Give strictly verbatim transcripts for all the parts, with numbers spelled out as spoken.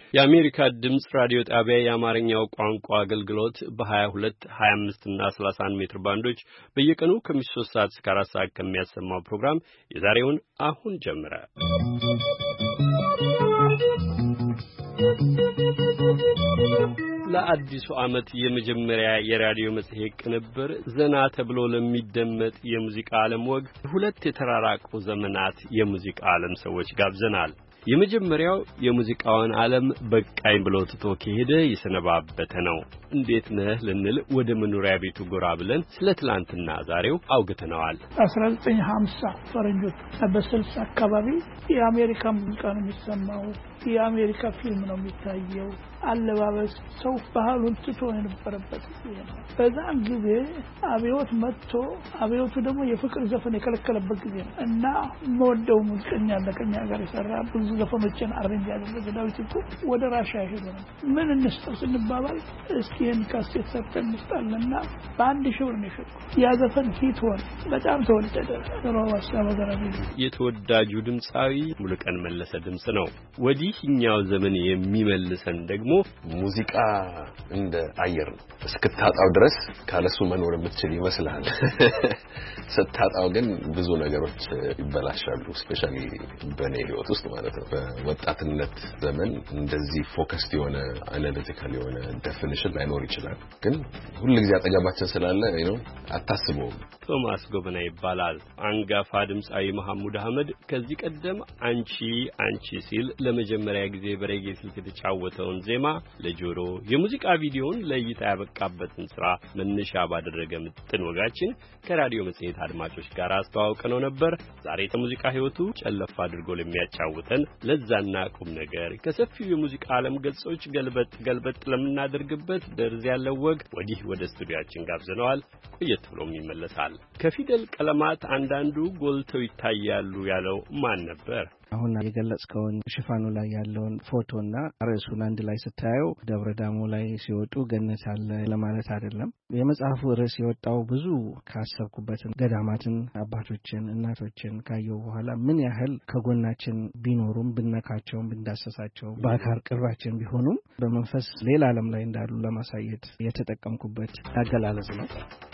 የአሜሪካ ድምጽ ራዲዮ ጣቢያ የአማርኛው ቋንቋ አገልግሎት በ22 25 እና ሰላሳ አንድ ሜትር ባንዶች በየቀኑ ከምሽቱ ሶስት ሰዓት እስከ አራት ሰዓት ከሚያሰማው ፕሮግራም የዛሬውን አሁን ጀመረ። ለአዲሱ ዓመት የመጀመሪያ የራዲዮ መጽሔት ቅንብር ዘና ተብሎ ለሚደመጥ የሙዚቃ ዓለም ወግ ሁለት የተራራቁ ዘመናት የሙዚቃ ዓለም ሰዎች ጋብዘናል። የመጀመሪያው የሙዚቃውን ዓለም በቃኝ ብሎ ትቶ ከሄደ የሰነባበተ ነው። እንዴት ነህ ልንል ወደ መኖሪያ ቤቱ ጎራ ብለን ስለ ትላንትና ዛሬው አውግተነዋል። አስራ ዘጠኝ ሀምሳ ፈረንጆች በስልሳ አካባቢ የአሜሪካ ሙዚቃ ነው የሚሰማው፣ የአሜሪካ ፊልም ነው የሚታየው። አለባበስ ሰው ባህሉን ትቶ የነበረበት ጊዜ ነው። በዛን ጊዜ አብዮት መጥቶ አብዮቱ ደግሞ የፍቅር ዘፈን የከለከለበት ጊዜ ነው እና ሞደው ሙዚቀኛ ለከኛ ጋር የሰራ ብዙ ዘፈኖችን አሬንጅ ያደረገ ዳዊት እኮ ወደ ራሻ ሄዶ ነው ምን እንስጠው ስንባባል እስኪ ይሄን ካሴት ሰርተን እንስጣለንና በአንድ ሺህ ብር ነው የሸጠው። ያ ዘፈን ሂት ሆነ፣ በጣም ተወደደ። ሮዋሳ ወገራቢ የተወዳጁ ድምጻዊ ሙሉቀን መለሰ ድምጽ ነው። ወዲህኛው ዘመን የሚመልሰን ደግሞ ሙዚቃ እንደ አየር ነው። እስክታጣው ድረስ ካለሱ መኖር የምትችል ይመስላል። ስታጣው ግን ብዙ ነገሮች ይበላሻሉ። ስፔሻሊ በኔ ህይወት ውስጥ ማለት ነው። በወጣትነት ዘመን እንደዚህ ፎከስድ የሆነ አናሊቲካል የሆነ ዴፊኒሽን ላይኖር ይችላል። ግን ሁሉ ጊዜ አጠገባችን ስላለ ነው አታስበውም። ቶማስ ጎበና ይባላል። አንጋፋ ድምጻዊ መሐሙድ አህመድ ከዚህ ቀደም አንቺ አንቺ ሲል ለመጀመሪያ ጊዜ በሬጌ ስልት የተጫወተውን ዜማ ለጆሮ የሙዚቃ ቪዲዮውን ለእይታ ያበቃበትን ስራ መነሻ ባደረገ ምጥን ወጋችን ከራዲዮ መጽሔት አድማጮች ጋር አስተዋውቀነው ነበር። ዛሬ የሙዚቃ ህይወቱ ጨለፍ አድርጎ ለሚያጫውተን ለዛና ቁም ነገር ከሰፊው የሙዚቃ ዓለም ገጾች ገልበጥ ገልበጥ ለምናደርግበት ደርዝ ያለው ወግ ወዲህ ወደ ስቱዲዮአችን ጋብዘነዋል። ቆየት ብሎም ይመለሳል። ከፊደል ቀለማት አንዳንዱ ጎልተው ይታያሉ ያለው ማን ነበር? አሁን የገለጽከውን ሽፋኑ ላይ ያለውን ፎቶና ርዕሱን አንድ ላይ ስታየው ደብረ ዳሞ ላይ ሲወጡ ገነት አለ ለማለት አይደለም። የመጽሐፉ ርዕስ የወጣው ብዙ ካሰብኩበትን ገዳማትን፣ አባቶችን፣ እናቶችን ካየው በኋላ ምን ያህል ከጎናችን ቢኖሩም ብነካቸውም ብንዳሰሳቸው በአካር ቅርባችን ቢሆኑም በመንፈስ ሌላ ዓለም ላይ እንዳሉ ለማሳየት የተጠቀምኩበት አገላለጽ ነው።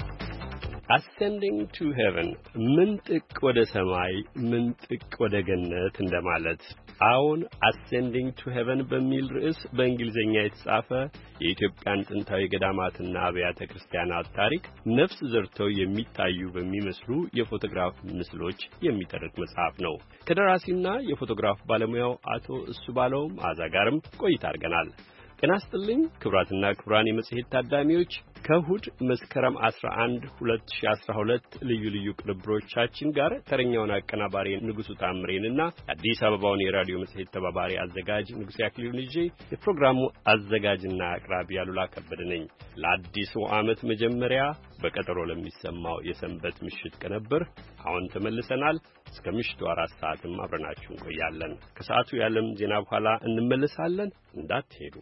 Ascending to heaven ምንጥቅ ወደ ሰማይ ምንጥቅ ወደ ገነት እንደማለት። አሁን ascending to heaven በሚል ርዕስ በእንግሊዘኛ የተጻፈ የኢትዮጵያን ጥንታዊ ገዳማትና አብያተ ክርስቲያናት ታሪክ ነፍስ ዘርተው የሚታዩ በሚመስሉ የፎቶግራፍ ምስሎች የሚተርክ መጽሐፍ ነው። ከደራሲና የፎቶግራፍ ባለሙያው አቶ እሱ ባለው አዛጋርም ቆይታ አድርገናል። ጤና ይስጥልኝ ክቡራትና ክቡራን የመጽሔት ታዳሚዎች፣ ከእሁድ መስከረም አስራ አንድ ሁለት ሺህ አስራ ሁለት ልዩ ልዩ ቅንብሮቻችን ጋር ተረኛውን አቀናባሪ ንጉሱ ታምሬንና አዲስ አበባውን የራዲዮ መጽሔት ተባባሪ አዘጋጅ ንጉሴ አክሊሉን ይዤ የፕሮግራሙ አዘጋጅና አቅራቢ አሉላ ከበደ ነኝ። ለአዲሱ ዓመት መጀመሪያ በቀጠሮ ለሚሰማው የሰንበት ምሽት ቅንብር አሁን ተመልሰናል። እስከ ምሽቱ አራት ሰዓትም አብረናችሁ እንቆያለን። ከሰዓቱ የዓለም ዜና በኋላ እንመለሳለን። እንዳትሄዱ።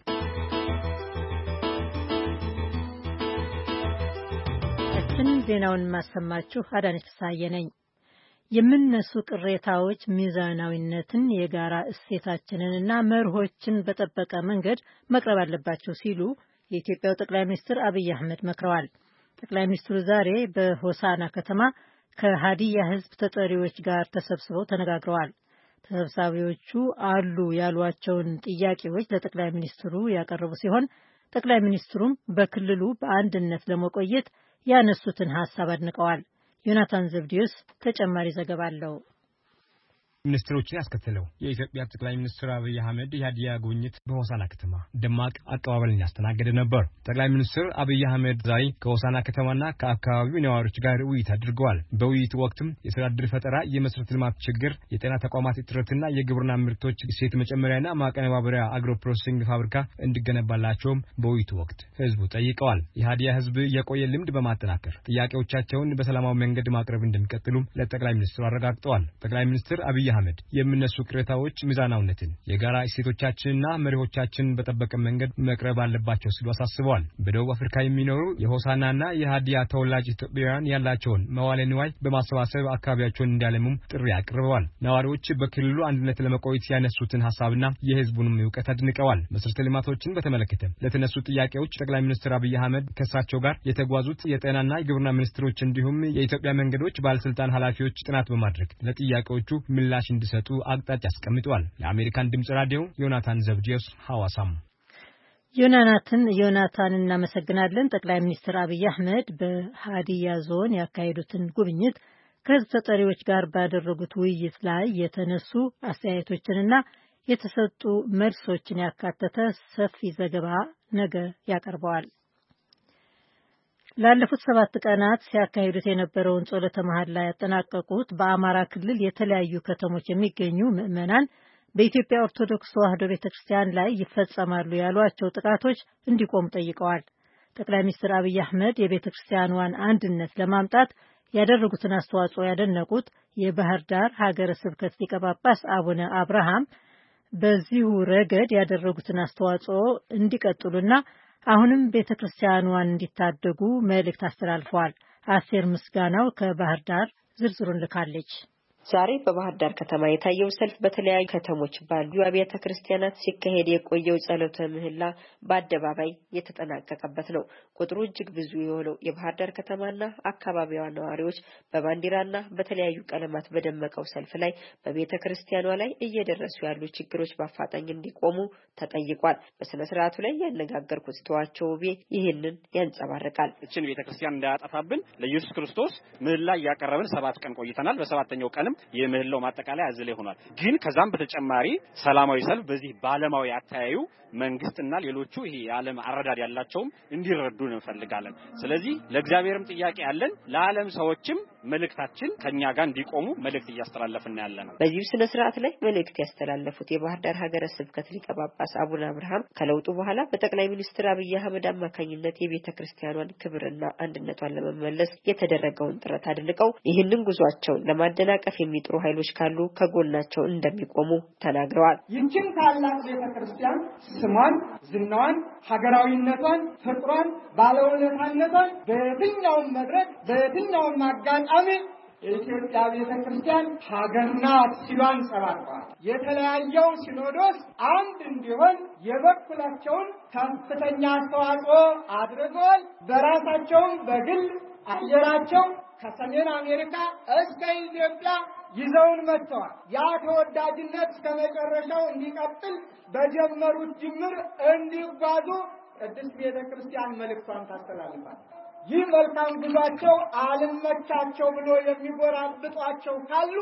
እንን ዜናውን ማሰማችሁ አዳነች ሳየ ነኝ። የምንነሱ ቅሬታዎች ሚዛናዊነትን የጋራ እሴታችንንና መርሆችን በጠበቀ መንገድ መቅረብ አለባቸው ሲሉ የኢትዮጵያው ጠቅላይ ሚኒስትር አብይ አህመድ መክረዋል። ጠቅላይ ሚኒስትሩ ዛሬ በሆሳና ከተማ ከሃዲያ ህዝብ ተጠሪዎች ጋር ተሰብስበው ተነጋግረዋል። ተሰብሳቢዎቹ አሉ ያሏቸውን ጥያቄዎች ለጠቅላይ ሚኒስትሩ ያቀረቡ ሲሆን ጠቅላይ ሚኒስትሩም በክልሉ በአንድነት ለመቆየት ያነሱትን ሐሳብ አድንቀዋል። ዮናታን ዘብዲዮስ ተጨማሪ ዘገባ አለው። ሚኒስትሮችን ያስከተለው የኢትዮጵያ ጠቅላይ ሚኒስትር አብይ አህመድ የሃዲያ ጉብኝት በሆሳና ከተማ ደማቅ አቀባበልን ያስተናገደ ነበር። ጠቅላይ ሚኒስትር አብይ አህመድ ዛሬ ከሆሳና ከተማና ከአካባቢው ነዋሪዎች ጋር ውይይት አድርገዋል። በውይይቱ ወቅትም የሥራ ዕድል ፈጠራ፣ የመሰረተ ልማት ችግር፣ የጤና ተቋማት እጥረትና የግብርና ምርቶች እሴት መጨመሪያና ማቀነባበሪያ አግሮ ፕሮሰሲንግ ፋብሪካ እንዲገነባላቸውም በውይይቱ ወቅት ህዝቡ ጠይቀዋል። የሃዲያ ህዝብ የቆየ ልምድ በማጠናከር ጥያቄዎቻቸውን በሰላማዊ መንገድ ማቅረብ እንደሚቀጥሉ ለጠቅላይ ሚኒስትሩ አረጋግጠዋል። ጠቅላይ ሚኒስትር አብይ አህመድ የሚነሱ ቅሬታዎች ሚዛናዊነትን፣ የጋራ እሴቶቻችንና መሪዎቻችንን በጠበቀ መንገድ መቅረብ አለባቸው ሲሉ አሳስበዋል። በደቡብ አፍሪካ የሚኖሩ የሆሳናና የሃዲያ ተወላጅ ኢትዮጵያውያን ያላቸውን መዋለ ንዋይ በማሰባሰብ አካባቢያቸውን እንዲያለሙም ጥሪ አቅርበዋል። ነዋሪዎች በክልሉ አንድነት ለመቆየት ያነሱትን ሐሳብና የህዝቡንም ዕውቀት አድንቀዋል። መሰረተ ልማቶችን በተመለከተ ለተነሱ ጥያቄዎች ጠቅላይ ሚኒስትር አብይ አህመድ ከሳቸው ጋር የተጓዙት የጤናና የግብርና ሚኒስትሮች እንዲሁም የኢትዮጵያ መንገዶች ባለስልጣን ኃላፊዎች ጥናት በማድረግ ለጥያቄዎቹ ምላሽ እንዲሰጡ አቅጣጫ አስቀምጠዋል። ለአሜሪካን ድምጽ ራዲዮ ዮናታን ዘብዲዮስ ሐዋሳም። ዮናታን ዮናታን እናመሰግናለን። ጠቅላይ ሚኒስትር አብይ አህመድ በሃዲያ ዞን ያካሄዱትን ጉብኝት ከህዝብ ተጠሪዎች ጋር ባደረጉት ውይይት ላይ የተነሱ አስተያየቶችንና የተሰጡ መልሶችን ያካተተ ሰፊ ዘገባ ነገ ያቀርበዋል። ላለፉት ሰባት ቀናት ሲያካሂዱት የነበረውን ጸሎተ መሐላ ያጠናቀቁት በአማራ ክልል የተለያዩ ከተሞች የሚገኙ ምዕመናን በኢትዮጵያ ኦርቶዶክስ ተዋሕዶ ቤተክርስቲያን ላይ ይፈጸማሉ ያሏቸው ጥቃቶች እንዲቆሙ ጠይቀዋል። ጠቅላይ ሚኒስትር አብይ አህመድ የቤተክርስቲያኗን አንድነት ለማምጣት ያደረጉትን አስተዋጽኦ ያደነቁት የባህር ዳር ሀገረ ስብከት ሊቀ ጳጳስ አቡነ አብርሃም በዚሁ ረገድ ያደረጉትን አስተዋጽኦ እንዲቀጥሉና አሁንም ቤተክርስቲያኗን እንዲታደጉ መልእክት አስተላልፈዋል። አሴር ምስጋናው ከባህር ዳር ዝርዝሩን ልካለች። ዛሬ በባህር ዳር ከተማ የታየው ሰልፍ በተለያዩ ከተሞች ባሉ አብያተ ክርስቲያናት ሲካሄድ የቆየው ጸሎተ ምህላ በአደባባይ የተጠናቀቀበት ነው። ቁጥሩ እጅግ ብዙ የሆነው የባህር ዳር ከተማና አካባቢዋ ነዋሪዎች በባንዲራና በተለያዩ ቀለማት በደመቀው ሰልፍ ላይ በቤተ ክርስቲያኗ ላይ እየደረሱ ያሉ ችግሮች በአፋጣኝ እንዲቆሙ ተጠይቋል። በስነ ስርዓቱ ላይ ያነጋገርኩት ተዋቸው ውቤ ይህንን ያንጸባርቃል። እችን ቤተ ክርስቲያን እንዳያጠፋብን ለኢየሱስ ክርስቶስ ምህላ ያቀረብን ሰባት ቀን ቆይተናል። በሰባተኛው ቀን የምህላው ማጠቃለያ አዝለ ይሆናል። ግን ከዛም በተጨማሪ ሰላማዊ ሰልፍ በዚህ ባለማዊ አታያዩ መንግስትና ሌሎቹ ይሄ የዓለም አረዳድ ያላቸውም እንዲረዱን እንፈልጋለን። ስለዚህ ለእግዚአብሔርም ጥያቄ ያለን ለዓለም ሰዎችም መልእክታችን ከኛ ጋር እንዲቆሙ መልእክት እያስተላለፍን ያለነው። በዚህ ስነ ስርዓት ላይ መልእክት ያስተላለፉት የባህር ዳር ሀገረ ስብከት ሊቀ ጳጳስ አቡነ አብርሃም ከለውጡ በኋላ በጠቅላይ ሚኒስትር አብይ አህመድ አማካኝነት የቤተ ክርስቲያኗን ክብርና አንድነቷን ለመመለስ የተደረገውን ጥረት አድንቀው ይህንን ጉዟቸውን ለማደናቀፍ የሚጥሩ ኃይሎች ካሉ ከጎናቸው እንደሚቆሙ ተናግረዋል። ይህችን ታላቅ ቤተ ክርስቲያን ስሟን፣ ዝናዋን፣ ሀገራዊነቷን፣ ፍቅሯን፣ ባለውለታነቷን በየትኛውም መድረክ በየትኛውም አጋጣሚ የኢትዮጵያ ቤተ ክርስቲያን ሀገር ናት ሲሉ አንጸባርቀዋል። የተለያየው ሲኖዶስ አንድ እንዲሆን የበኩላቸውን ከፍተኛ አስተዋጽኦ አድርገዋል። በራሳቸውም በግል አየራቸው ከሰሜን አሜሪካ እስከ ኢትዮጵያ ይዘውን መጥተዋል። ያ ተወዳጅነት እስከመጨረሻው እንዲቀጥል በጀመሩት ጅምር እንዲጓዙ ቅድስት ቤተ ክርስቲያን መልእክቷን ታስተላልፋል። ይህ መልካም ጉዟቸው አልመቻቸው ብሎ የሚጎራብጧቸው ካሉ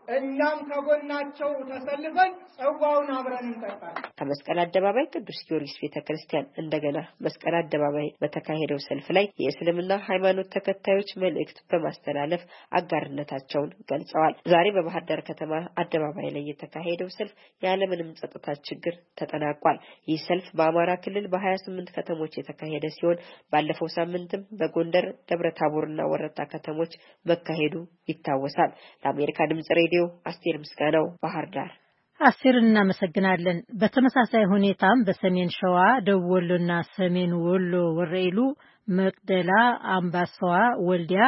እኛም ከጎናቸው ተሰልፈን ጽዋውን አብረን እንጠጣለን። ከመስቀል አደባባይ ቅዱስ ጊዮርጊስ ቤተክርስቲያን እንደገና መስቀል አደባባይ በተካሄደው ሰልፍ ላይ የእስልምና ሃይማኖት ተከታዮች መልእክት በማስተላለፍ አጋርነታቸውን ገልጸዋል። ዛሬ በባህር ዳር ከተማ አደባባይ ላይ የተካሄደው ሰልፍ ያለምንም ጸጥታ ችግር ተጠናቋል። ይህ ሰልፍ በአማራ ክልል በሀያ ስምንት ከተሞች የተካሄደ ሲሆን ባለፈው ሳምንትም በጎንደር፣ ደብረታቦርና ወረታ ከተሞች መካሄዱ ይታወሳል። ለአሜሪካ ድምጽ ሬዲዮ አስቴር ምስጋናው ባህር ዳር። አስቴር እናመሰግናለን። በተመሳሳይ ሁኔታም በሰሜን ሸዋ፣ ደቡብ ወሎና ሰሜን ወሎ ወረኢሉ፣ መቅደላ፣ አምባሰዋ፣ ወልዲያ፣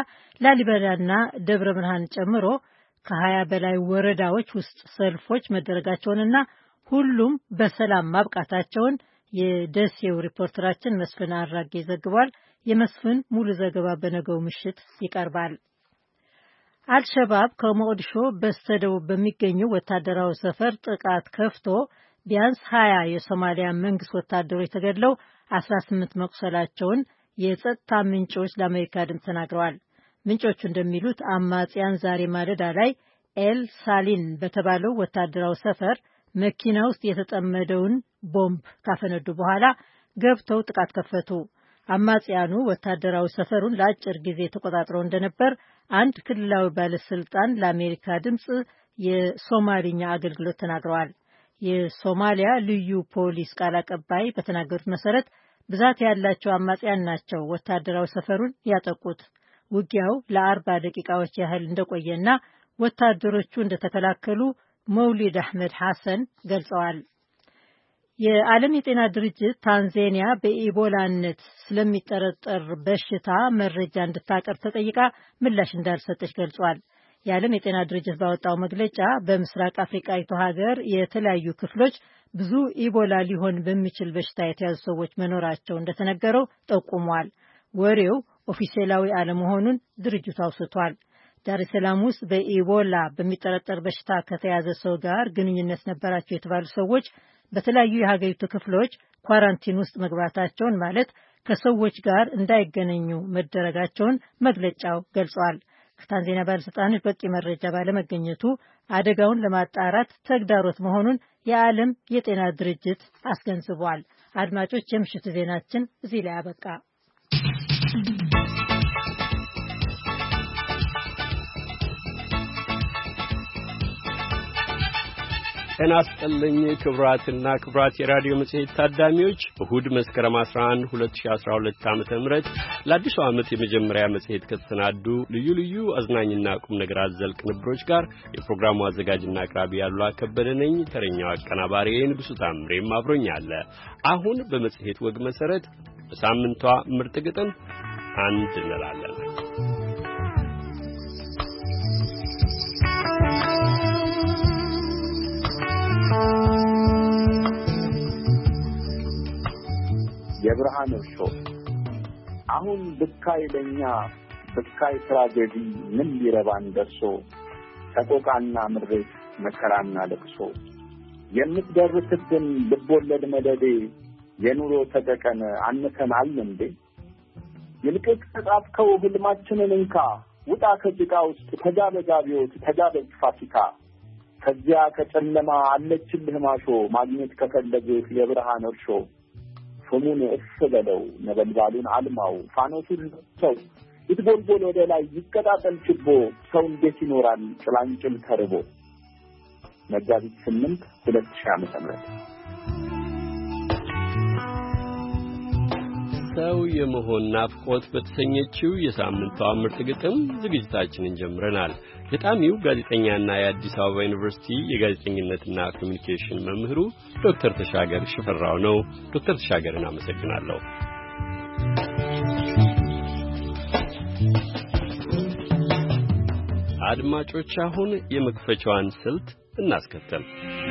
ላሊበላና ደብረ ብርሃን ጨምሮ ከሀያ በላይ ወረዳዎች ውስጥ ሰልፎች መደረጋቸውንና ሁሉም በሰላም ማብቃታቸውን የደሴው ሪፖርተራችን መስፍን አራጌ ዘግቧል። የመስፍን ሙሉ ዘገባ በነገው ምሽት ይቀርባል። አልሸባብ ከሞቃዲሾ በስተደቡብ በሚገኘው ወታደራዊ ሰፈር ጥቃት ከፍቶ ቢያንስ ሀያ የሶማሊያ መንግስት ወታደሮች ተገድለው አስራ ስምንት መቁሰላቸውን የጸጥታ ምንጮች ለአሜሪካ ድምፅ ተናግረዋል። ምንጮቹ እንደሚሉት አማጽያን ዛሬ ማለዳ ላይ ኤል ሳሊን በተባለው ወታደራዊ ሰፈር መኪና ውስጥ የተጠመደውን ቦምብ ካፈነዱ በኋላ ገብተው ጥቃት ከፈቱ። አማጽያኑ ወታደራዊ ሰፈሩን ለአጭር ጊዜ ተቆጣጥረው እንደነበር አንድ ክልላዊ ባለስልጣን ለአሜሪካ ድምፅ የሶማሊኛ አገልግሎት ተናግረዋል። የሶማሊያ ልዩ ፖሊስ ቃል አቀባይ በተናገሩት መሰረት ብዛት ያላቸው አማጽያን ናቸው ወታደራዊ ሰፈሩን ያጠቁት። ውጊያው ለአርባ ደቂቃዎች ያህል እንደቆየና ወታደሮቹ እንደተከላከሉ መውሊድ አህመድ ሐሰን ገልጸዋል። የዓለም የጤና ድርጅት ታንዛኒያ በኢቦላነት ስለሚጠረጠር በሽታ መረጃ እንድታቀርብ ተጠይቃ ምላሽ እንዳልሰጠች ገልጿል። የዓለም የጤና ድርጅት ባወጣው መግለጫ በምስራቅ አፍሪካዊቱ ሀገር የተለያዩ ክፍሎች ብዙ ኢቦላ ሊሆን በሚችል በሽታ የተያዙ ሰዎች መኖራቸው እንደተነገረው ጠቁሟል። ወሬው ኦፊሴላዊ አለመሆኑን ድርጅቱ አውስቷል። ዳር ሰላም ውስጥ በኢቦላ በሚጠረጠር በሽታ ከተያዘ ሰው ጋር ግንኙነት ነበራቸው የተባሉ ሰዎች በተለያዩ የሀገሪቱ ክፍሎች ኳራንቲን ውስጥ መግባታቸውን ማለት ከሰዎች ጋር እንዳይገናኙ መደረጋቸውን መግለጫው ገልጿል። ከታንዛኒያ ባለስልጣኖች በቂ መረጃ ባለመገኘቱ አደጋውን ለማጣራት ተግዳሮት መሆኑን የዓለም የጤና ድርጅት አስገንዝቧል። አድማጮች፣ የምሽቱ ዜናችን እዚህ ላይ አበቃ። ጤና ይስጥልኝ ክቡራትና ክቡራት የራዲዮ መጽሔት ታዳሚዎች፣ እሁድ መስከረም አስራ አንድ ሁለት ሺህ አስራ ሁለት ዓመተ ምህረት ለአዲሱ ዓመት የመጀመሪያ መጽሔት ከተሰናዱ ልዩ ልዩ አዝናኝና ቁም ነገር አዘል ቅንብሮች ጋር የፕሮግራሙ አዘጋጅና አቅራቢ ያሉላ ከበደ ነኝ። ተረኛው አቀናባሪ ንጉሡ ታምሬም አብሮኛል። አሁን በመጽሔት ወግ መሰረት በሳምንቷ ምርጥ ግጥም አንድ እንላለን። የብርሃን እርሾ አሁን ብካይ ለኛ ብካይ ትራጀዲ ምን ሊረባን ደርሶ ተቆቃና ምሬት መከራና ለቅሶ የምትደርስብን ልቦለድ መደዴ የኑሮ ተጠቀነ አንተናል እንዴ ይልቅስ ተጣፍከው ህልማችንን እንካ ውጣ ከጭቃ ውስጥ ተጋበጋቢዎት ተጋበዝ ፋሲካ ከዚያ ከጨለማ አለችልህ ማሾ ማግኘት ከፈለግህ የብርሃን እርሾ ፎሙን እስበለው ነበልባሉን አልማው ፋኖሱን ሰው ይትጎልጎል ወደ ላይ ይቀጣጠል ችቦ ሰው እንዴት ይኖራል ጭላንጭል ተርቦ። መጋቢት ስምንት ሁለት ሺህ ዓመተ ምህረት ሰው የመሆን ናፍቆት በተሰኘችው የሳምንቷ ምርጥ ግጥም ዝግጅታችንን ጀምረናል። ገጣሚው ጋዜጠኛና የአዲስ አበባ ዩኒቨርሲቲ የጋዜጠኝነትና ኮሚኒኬሽን መምህሩ ዶክተር ተሻገር ሽፈራው ነው። ዶክተር ተሻገርን አመሰግናለሁ። አድማጮች፣ አሁን የመክፈቻዋን ስልት እናስከተል።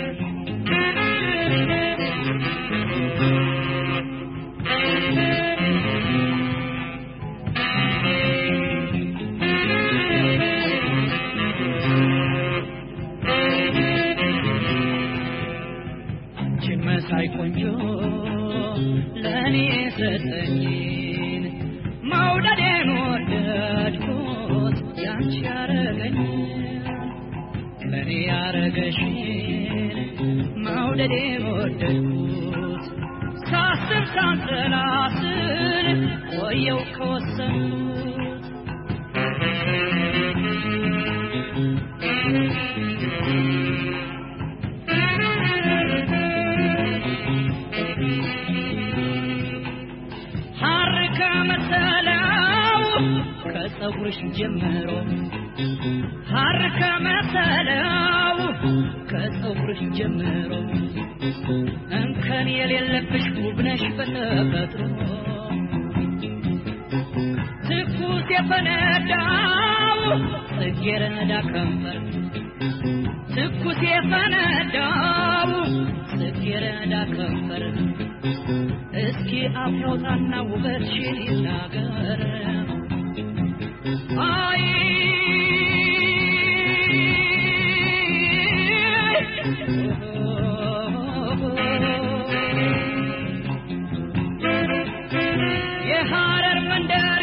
ሳይቆንጆ ለኔ ሰጠኝን መውደዴን ወደድኩት ያንቺ ያረገኝ ለኔ ያረገሽን መውደዴን ወደድኩት ሳስብ ሳንሰላስል ቆየው ከወሰንኩት ከጸጉርሽ ጀምሮ ሐር ከመሰለው ከጸጉርሽ ጀምሮ እንከን የሌለብሽ ውብ ነሽ በተፈጥሮ ትኩስ የፈነዳው ጽጌረዳ ከንፈር ትኩስ የፈነዳው ጽጌረዳ ከንፈር እስኪ አፍ ያውጣና ውበትሽን ይናገር አይ የሐረር መንደሪ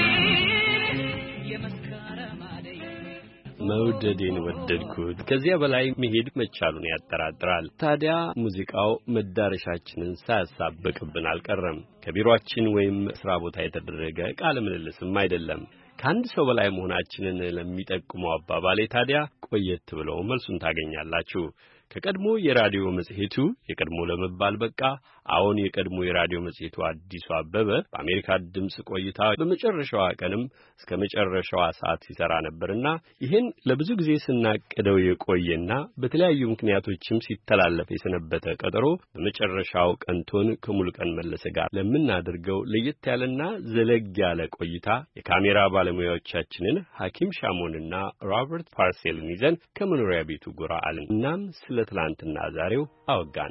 የመስከረም አደይ መውደዴን ወደድኩት ከዚያ በላይ መሄድ መቻሉን ያጠራጥራል። ታዲያ ሙዚቃው መዳረሻችንን ሳያሳብቅብን አልቀረም። ከቢሮአችን ወይም ስራ ቦታ የተደረገ ቃለ ምልልስም አይደለም። ከአንድ ሰው በላይ መሆናችንን ለሚጠቁመው አባባሌ ታዲያ ቆየት ብለው መልሱን ታገኛላችሁ። ከቀድሞ የራዲዮ መጽሔቱ የቀድሞ ለመባል በቃ አሁን የቀድሞ የራዲዮ መጽሔቱ አዲሱ አበበ በአሜሪካ ድምጽ ቆይታ በመጨረሻዋ ቀንም እስከ መጨረሻዋ ሰዓት ሲሰራ ነበርና ይህን ለብዙ ጊዜ ስናቀደው የቆየና በተለያዩ ምክንያቶችም ሲተላለፍ የሰነበተ ቀጠሮ በመጨረሻው ቀንቶን ከሙሉቀን መለሰ ጋር ለምናደርገው ለየት ያለና ዘለግ ያለ ቆይታ የካሜራ ባለሙያዎቻችንን ሐኪም ሻሞንና ሮበርት ፓርሴልን ይዘን ከመኖሪያ ቤቱ ጎራ አልን። እናም ስለ ትላንትና ዛሬው አወጋን።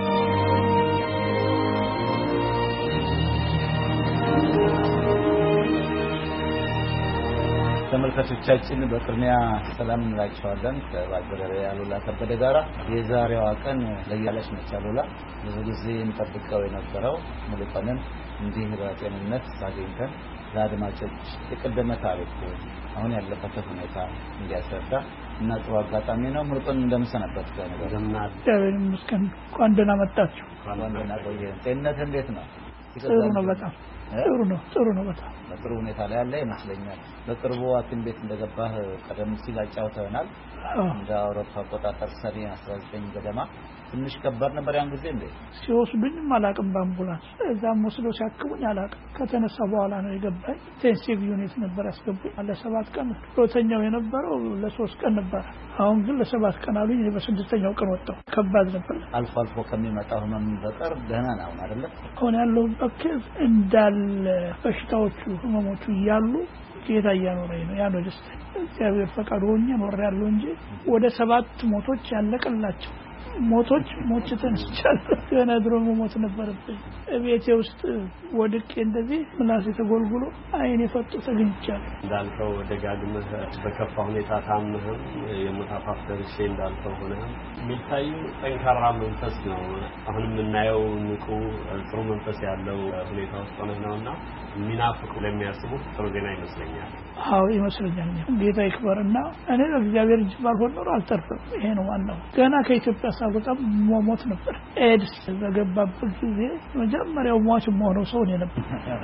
ተመልካቾቻችን በቅድሚያ ሰላም እንላችኋለን። ከባልደረባዬ አሉላ ከበደ ጋራ የዛሬዋ ቀን ለያለች ነች። አሉላ ብዙ ጊዜ እንጠብቀው የነበረው ሙሉቀንን እንዲህ በጤንነት ሳገኝተን ለአድማጮች የቀደመ ታሪኩ አሁን ያለበት ሁኔታ እንዲያስረዳ እና ጥሩ አጋጣሚ ነው። ሙሉቀን እንደምሰነበት ነገር ዘመናት ያለን መስከን ቋንደና መጣችሁ ቋንደና ቆየ። ጤንነት እንዴት ነው? ጥሩ ነው በጣም ጥሩ ነው ጥሩ ነው በጣም በጥሩ ሁኔታ ላይ ያለ ይመስለኛል። በቅርቡ ሐኪም ቤት እንደገባህ ቀደም ሲል አጫውተናል። እንደ አውሮፓ አቆጣጠር ሰኔ አስራ ዘጠኝ ገደማ ትንሽ ከባድ ነበር ያን ጊዜ እንዴ? ሲወስዱኝ አላቅም በአምቡላንስ እዛም ወስዶ ሲያክሙኝ አላቅም። ከተነሳ በኋላ ነው የገባኝ። ኢንቴንሲቭ ዩኒት ነበር ያስገቡኝ። ለሰባት ቀን ሮተኛው የነበረው ለሶስት ቀን ነበር። አሁን ግን ለሰባት ቀን አሉኝ። በስድስተኛው ቀን ወጣሁ። ከባድ ነበር። አልፎ አልፎ ከሚመጣው ህመም በቀር ደህና ነው አይደለ? አሁን ያለው በከዝ እንዳለ በሽታዎቹ ህመሞቹ እያሉ ጌታ እያኖረኝ ነው። ያ ነው ደስታ። እግዚአብሔር ፈቃድ ሆኜ ኖር ያለው እንጂ ወደ ሰባት ሞቶች ያለቀላቸው ሞቶች ሞት ተንስቻለሁ። ገና ድሮ ሞት ነበርብኝ። ቤቴ ውስጥ ወድቄ እንደዚህ ምላሴ ተጎልጉሎ አይኔ ፈጥቶ ተገኝቻለሁ። እንዳልከው ደጋግመህ በከፋ ሁኔታ ታምነህ የሞት አፋፍ ደርሼ እንዳልከው ሆነህ የሚታዩ ጠንካራ መንፈስ ነው። አሁን የምናየው ንቁ ጥሩ መንፈስ ያለው ሁኔታ ውስጥ ሆነህ ነውና የሚናፍቁ ለሚያስቡ ጥሩ ዜና ይመስለኛል። አዎ ይመስለኛል። ጌታ ይክበርና እኔ ለእግዚአብሔር እጅ ባልሆን ኖሮ አልተርፍም። ይሄ ነው ዋናው። ገና ከኢትዮጵያ ሳልወጣም ሞት ነበር። ኤድስ በገባበት ጊዜ መጀመሪያው ሟች የሆነው ሰው ነው ነበር።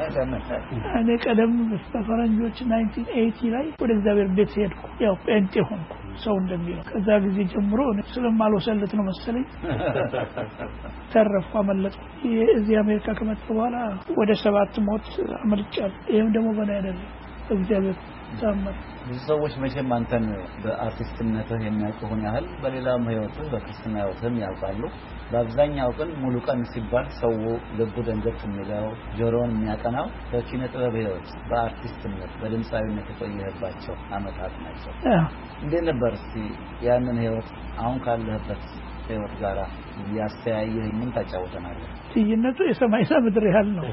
እኔ ቀደም በፈረንጆች ናይንቲን ኤይቲ ላይ ወደ እግዚአብሔር ቤት ሄድኩ። ያው ጴንጤ ሆንኩ ሰው እንደሚለው። ከዛ ጊዜ ጀምሮ ስለማልወሰልት ነው መሰለኝ ተረፍኩ፣ አመለጥኩ። እዚህ አሜሪካ ከመጣሁ በኋላ ወደ ሰባት ሞት አመልጫለሁ። ይሄም ደግሞ በእኔ አይደለም እግዚአብሔር ታመነ። ብዙ ሰዎች መቼም አንተን በአርቲስትነትህ የሚያውቁህን ያህል በሌላም ህይወትህ በክርስትና ህይወትህም ያውቃሉ። በአብዛኛው ግን ሙሉቀን ሲባል ሰው ልቡ ደንገጥ የሚለው ጆሮውን የሚያቀናው በኪነ ጥበብ ህይወት በአርቲስትነት በድምፃዊነት የቆየህባቸው አመታት ናቸው። እንዴት ነበር እስቲ ያንን ህይወት አሁን ካለህበት ህይወት ጋራ ያስተያየህ ምን ታጫውተናለህ? ትይነቱ የሰማይና ምድር ያህል ነው።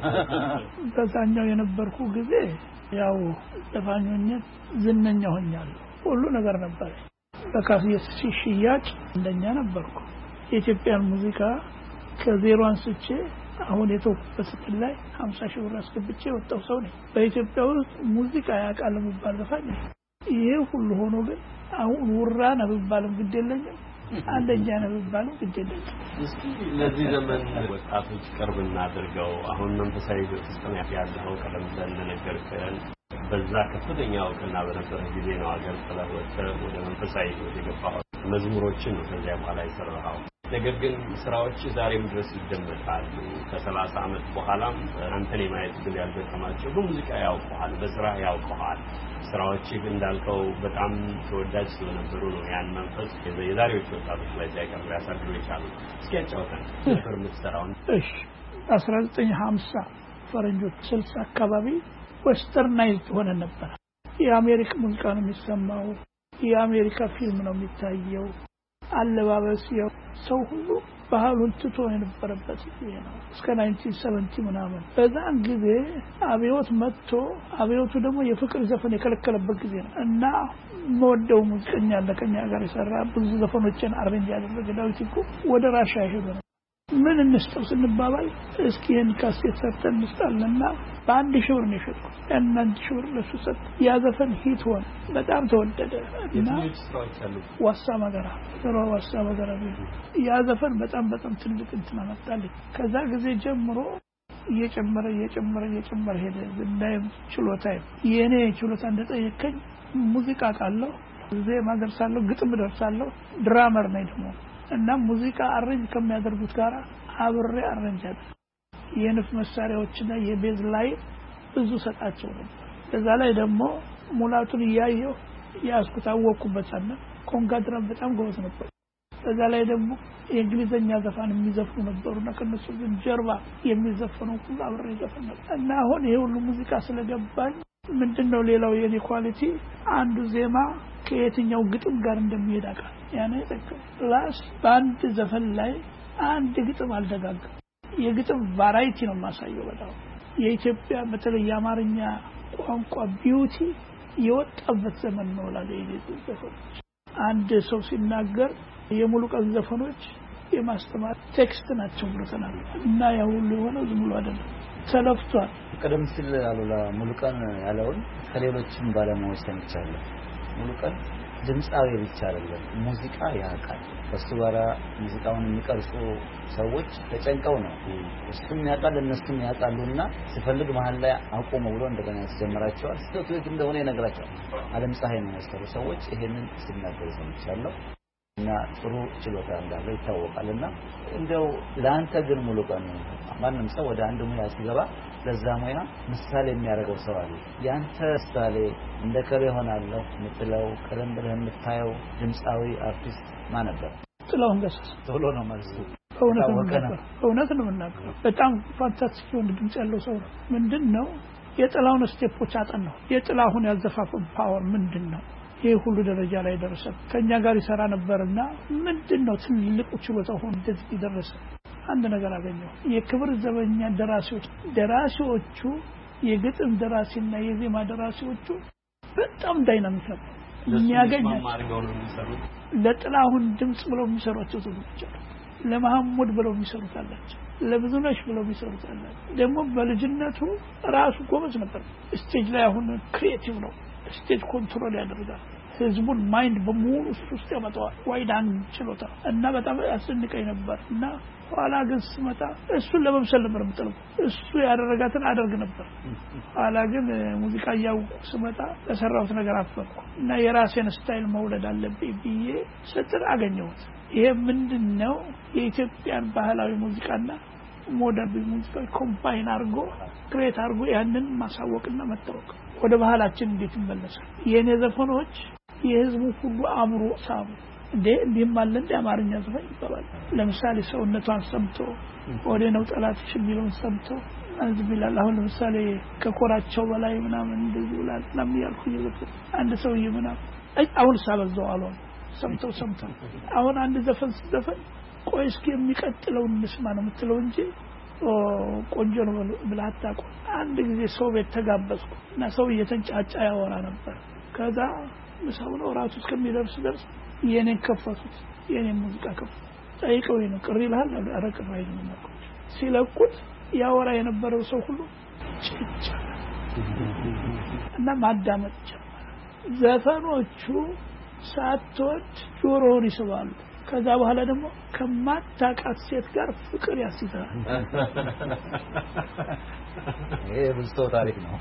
በዛኛው የነበርኩ ጊዜ ያው ዘፋኞነት ዝነኛ ሆኛለሁ። ሁሉ ነገር ነበር። በካሴት ሽያጭ እንደኛ ነበርኩ። የኢትዮጵያን ሙዚቃ ከዜሮ አንስቼ አሁን የተወኩበት ላይ ሀምሳ ሺህ ብር አስገብቼ ወጣው ሰው ነኝ። በኢትዮጵያ ውስጥ ሙዚቃ ያውቃል የሚባል ዘፋኝ ነኝ። ይሄ ሁሉ ሆኖ ግን አሁን ውራ ነው የሚባለው ግድ የለኝም። አንደኛ ነው የሚባለው ግድ የለኝም። እስኪ ለዚህ ዘመን ወጣቶች ቅርብ እናድርገው። አሁን መንፈሳዊ ህይወት ውስጥ ያለው ቀደም ብለን እንደነገርከን በዛ ከፍተኛ እውቅና በነበረ ጊዜ ነው አገር ስለወጣ ወደ መንፈሳዊ ህይወት የገባው። መዝሙሮችን ነው ከዚያ በኋላ የሰራው። ነገር ግን ስራዎች ዛሬም ድረስ ይደመጣሉ። ከሰላሳ አመት በኋላም አንተን የማየት ግን ያልገጠማቸው በሙዚቃ ያውቀዋል፣ በስራ ያውቀዋል። ስራዎች እንዳልከው በጣም ተወዳጅ ስለነበሩ ነው ያን መንፈስ የዛሬዎቹ ወጣቶች ላይ ሳይቀር ያሳድሩ ይቻላል። እስኪ ያጫውተን ነበር የምትሰራው። እሺ አስራ ዘጠኝ ሀምሳ ፈረንጆች ስልሳ አካባቢ ዌስተርናይዝድ ሆነ ነበር። የአሜሪካ ሙዚቃ ነው የሚሰማው፣ የአሜሪካ ፊልም ነው የሚታየው። አለባበስ ያው ሰው ሁሉ ባህሉን ትቶ የነበረበት ጊዜ ነው እስከ ናይንቲን ሰቨንቲ ምናምን። በዛን ጊዜ አብዮት መጥቶ አብዮቱ ደግሞ የፍቅር ዘፈን የከለከለበት ጊዜ ነው እና ሞደው ሙዚቀኛ ለከኛ ጋር የሰራ ብዙ ዘፈኖችን አሬንጅ ያደረገ ዳዊት እኮ ወደ ራሻ ሄዶ ነው። ምን እንስጠው ስንባባል እስኪ ይሄን ካሴት ሰርተን እንስጣለንና በአንድ ሺህ ብር ነው የሸጥኩት። እና አንድ ሺህ ብር ለሱ ሰጥ። ያ ዘፈን ሂት ሆነ፣ በጣም ተወደደ እና ዋሳ ማገራ ዘሮ ዋሳ ማገራ ያ ዘፈን በጣም በጣም ትልቅ እንትን አመጣልኝ። ከዛ ጊዜ ጀምሮ እየጨመረ እየጨመረ እየጨመረ ሄደ። እንዳይም ችሎታዬ የኔ ችሎታ እንደጠየቀኝ ሙዚቃ ቃለው ዜማ ደርሳለሁ፣ ግጥም ደርሳለሁ፣ ድራመር ነኝ ደግሞ እና ሙዚቃ አሬንጅ ከሚያደርጉት ጋር አብሬ አሬንጅ አደረኩ። የንፍ መሳሪያዎችና የቤዝ ላይ ብዙ ሰጣቸው ነበር። በዛ ላይ ደግሞ ሙላቱን ያየው ያስኩት አወኩበታና ኮንጋ ድራም በጣም ጎበዝ ነበር። በዛ ላይ ደግሞ የእንግሊዘኛ ዘፋን የሚዘፍኑ ነበሩና ከነሱ ግን ጀርባ የሚዘፍኑ ሁሉ አብሬ ዘፈን ነበር። እና አሁን ይሄ ሁሉ ሙዚቃ ስለገባኝ ምንድነው ሌላው የኔ ኳሊቲ አንዱ ዜማ ከየትኛው ግጥም ጋር እንደሚሄድ አውቃለሁ። ያኔ ፕላስ በአንድ ዘፈን ላይ አንድ ግጥም አልደጋግም። የግጥም ቫራይቲ ነው ማሳየው። በጣም የኢትዮጵያ በተለይ የአማርኛ ቋንቋ ቢዩቲ የወጣበት ዘመን ነው ለሌሊት ዘፈኖች። አንድ ሰው ሲናገር የሙሉ ቀን ዘፈኖች የማስተማር ቴክስት ናቸው ብለናል እና ያ ሁሉ የሆነው ዝም ብሎ አይደለም ተለፍቷል። ቀደም ሲል አሉላ ሙሉ ቀን ያለውን ከሌሎችም ባለሙያዎች ሰምቻለሁ። ሙሉ ቀን ድምጻዊ ብቻ አይደለም ሙዚቃ ያውቃል። በሱ ጋራ ሙዚቃውን የሚቀርጹ ሰዎች ተጨንቀው ነው እሱም ያውቃል እነሱም ያውቃሉና ሲፈልግ መሀል ላይ አቆመ ብሎ እንደገና ያስጀምራቸዋል። ስህተቱ የት እንደሆነ ይነግራቸዋል። ዓለም ፀሐይ ነው ያሰሩ ሰዎች ይሄንን ሲናገሩ ሰምቻለሁ እና ጥሩ ችሎታ እንዳለው ይታወቃልና እንደው ለአንተ ግን ሙሉ ቀን ማንንም ሰው ወደ አንድ ሙያ ሲገባ ለዛ ሙያ ምሳሌ የሚያደርገው ሰው አለ። ያንተ ምሳሌ እንደ ከሬ ሆናለሁ የምትለው ቀደም ብለህ የምታየው ድምጻዊ አርቲስት ማን ነበር? ጥላሁን ገሰሰ። ቶሎ ነው መልሱ። እውነት ነው እውነት ነው የምናገረው። በጣም ፋንታስቲክ የሆነ ድምጽ ያለው ሰው ነው። ምንድነው የጥላሁን ስቴፖች አጠናው። የጥላሁን ያዘፋፈን ፓወር ምንድነው? ይሄ ሁሉ ደረጃ ላይ ደረሰ። ከኛ ጋር ይሰራ ነበርና ምንድነው ትልቁ ችሎታው ሆኖ እንደዚህ ይደረሰ? አንድ ነገር አገኘው። የክብር ዘበኛ ደራሲዎች ደራሲዎቹ የግጥም ደራሲና የዜማ ደራሲዎቹ በጣም ዳይናሚክ ነው የሚያገኛቸው። ለጥላሁን ድምጽ ብለው የሚሰሩት ሰዎች አሉ። ለመሐሙድ ብለው የሚሰሩት አላቸው። ለብዙነሽ ብለው የሚሰሩት አላቸው። ደግሞ በልጅነቱ ራሱ ጎበዝ ነበር። ስቴጅ ላይ አሁን ክሪኤቲቭ ነው። ስቴጅ ኮንትሮል ያደርጋል። ህዝቡን ማይንድ በሙሉ ውስጥ ያመጣዋል። ዋይዳን ችሎታ እና በጣም ያስደንቀኝ ነበር እና ኋላ ግን ስመጣ እሱን ለመምሰል ነበር የምጥለው። እሱ ያደረጋትን አደርግ ነበር። ኋላ ግን ሙዚቃ ያውቁ ስመጣ ለሰራሁት ነገር አፈርኩ እና የራሴን ስታይል መውለድ አለብኝ ብዬ ስጥር አገኘሁት። ይሄ ምንድነው የኢትዮጵያን ባህላዊ ሙዚቃና ሞደርን ሙዚቃ ኮምባይን አድርጎ ክሬት አድርጎ ያንን ማሳወቅና መታወቅ ወደ ባህላችን እንዴት ይመለሳል። የኔ ዘፈኖች የህዝቡ ሁሉ አምሮ ሳቡ እንዴ እንዲም አለ እንደ አማርኛ ዘፈን ይባላል። ለምሳሌ ሰውነቷን ሰምቶ ወደ ነው ጠላትሽ የሚለውን ሰምቶ አንዝ ቢላል። አሁን ለምሳሌ ከኮራቸው በላይ ምናምን እንደዚህ ይላል ምናምን ያልኩ ይዘፈን አንድ ሰው ይመና አሁን ሳበዛው አለው ሰምቶ ሰምቶ አሁን አንድ ዘፈን ዘፈን ቆይ እስኪ የሚቀጥለው እንስማ ነው የምትለው እንጂ ቆንጆ ነው ብለህ አታውቅም። አንድ ጊዜ ሰው ቤት ተጋበዝኩ እና ሰው እየተንጫጫ ያወራ ነበር። ከዛ ምሳው ነው ራሱ እስከሚደርስ ድረስ የኔን ከፈቱት የኔን ሙዚቃ ከፈቱ ጠይቀው ነው ቅር ይላል አረቀ ባይል ነው ሲለቁት ያወራ የነበረው ሰው ሁሉ ጭጭ እና ማዳመጥ ጀመረ። ዘፈኖቹ ሳትወድ ጆሮውን ይስባሉ። ከዛ በኋላ ደግሞ ከማታውቃት ሴት ጋር ፍቅር ያስይዛል። ይሄ ብዙ ታሪክ ነው።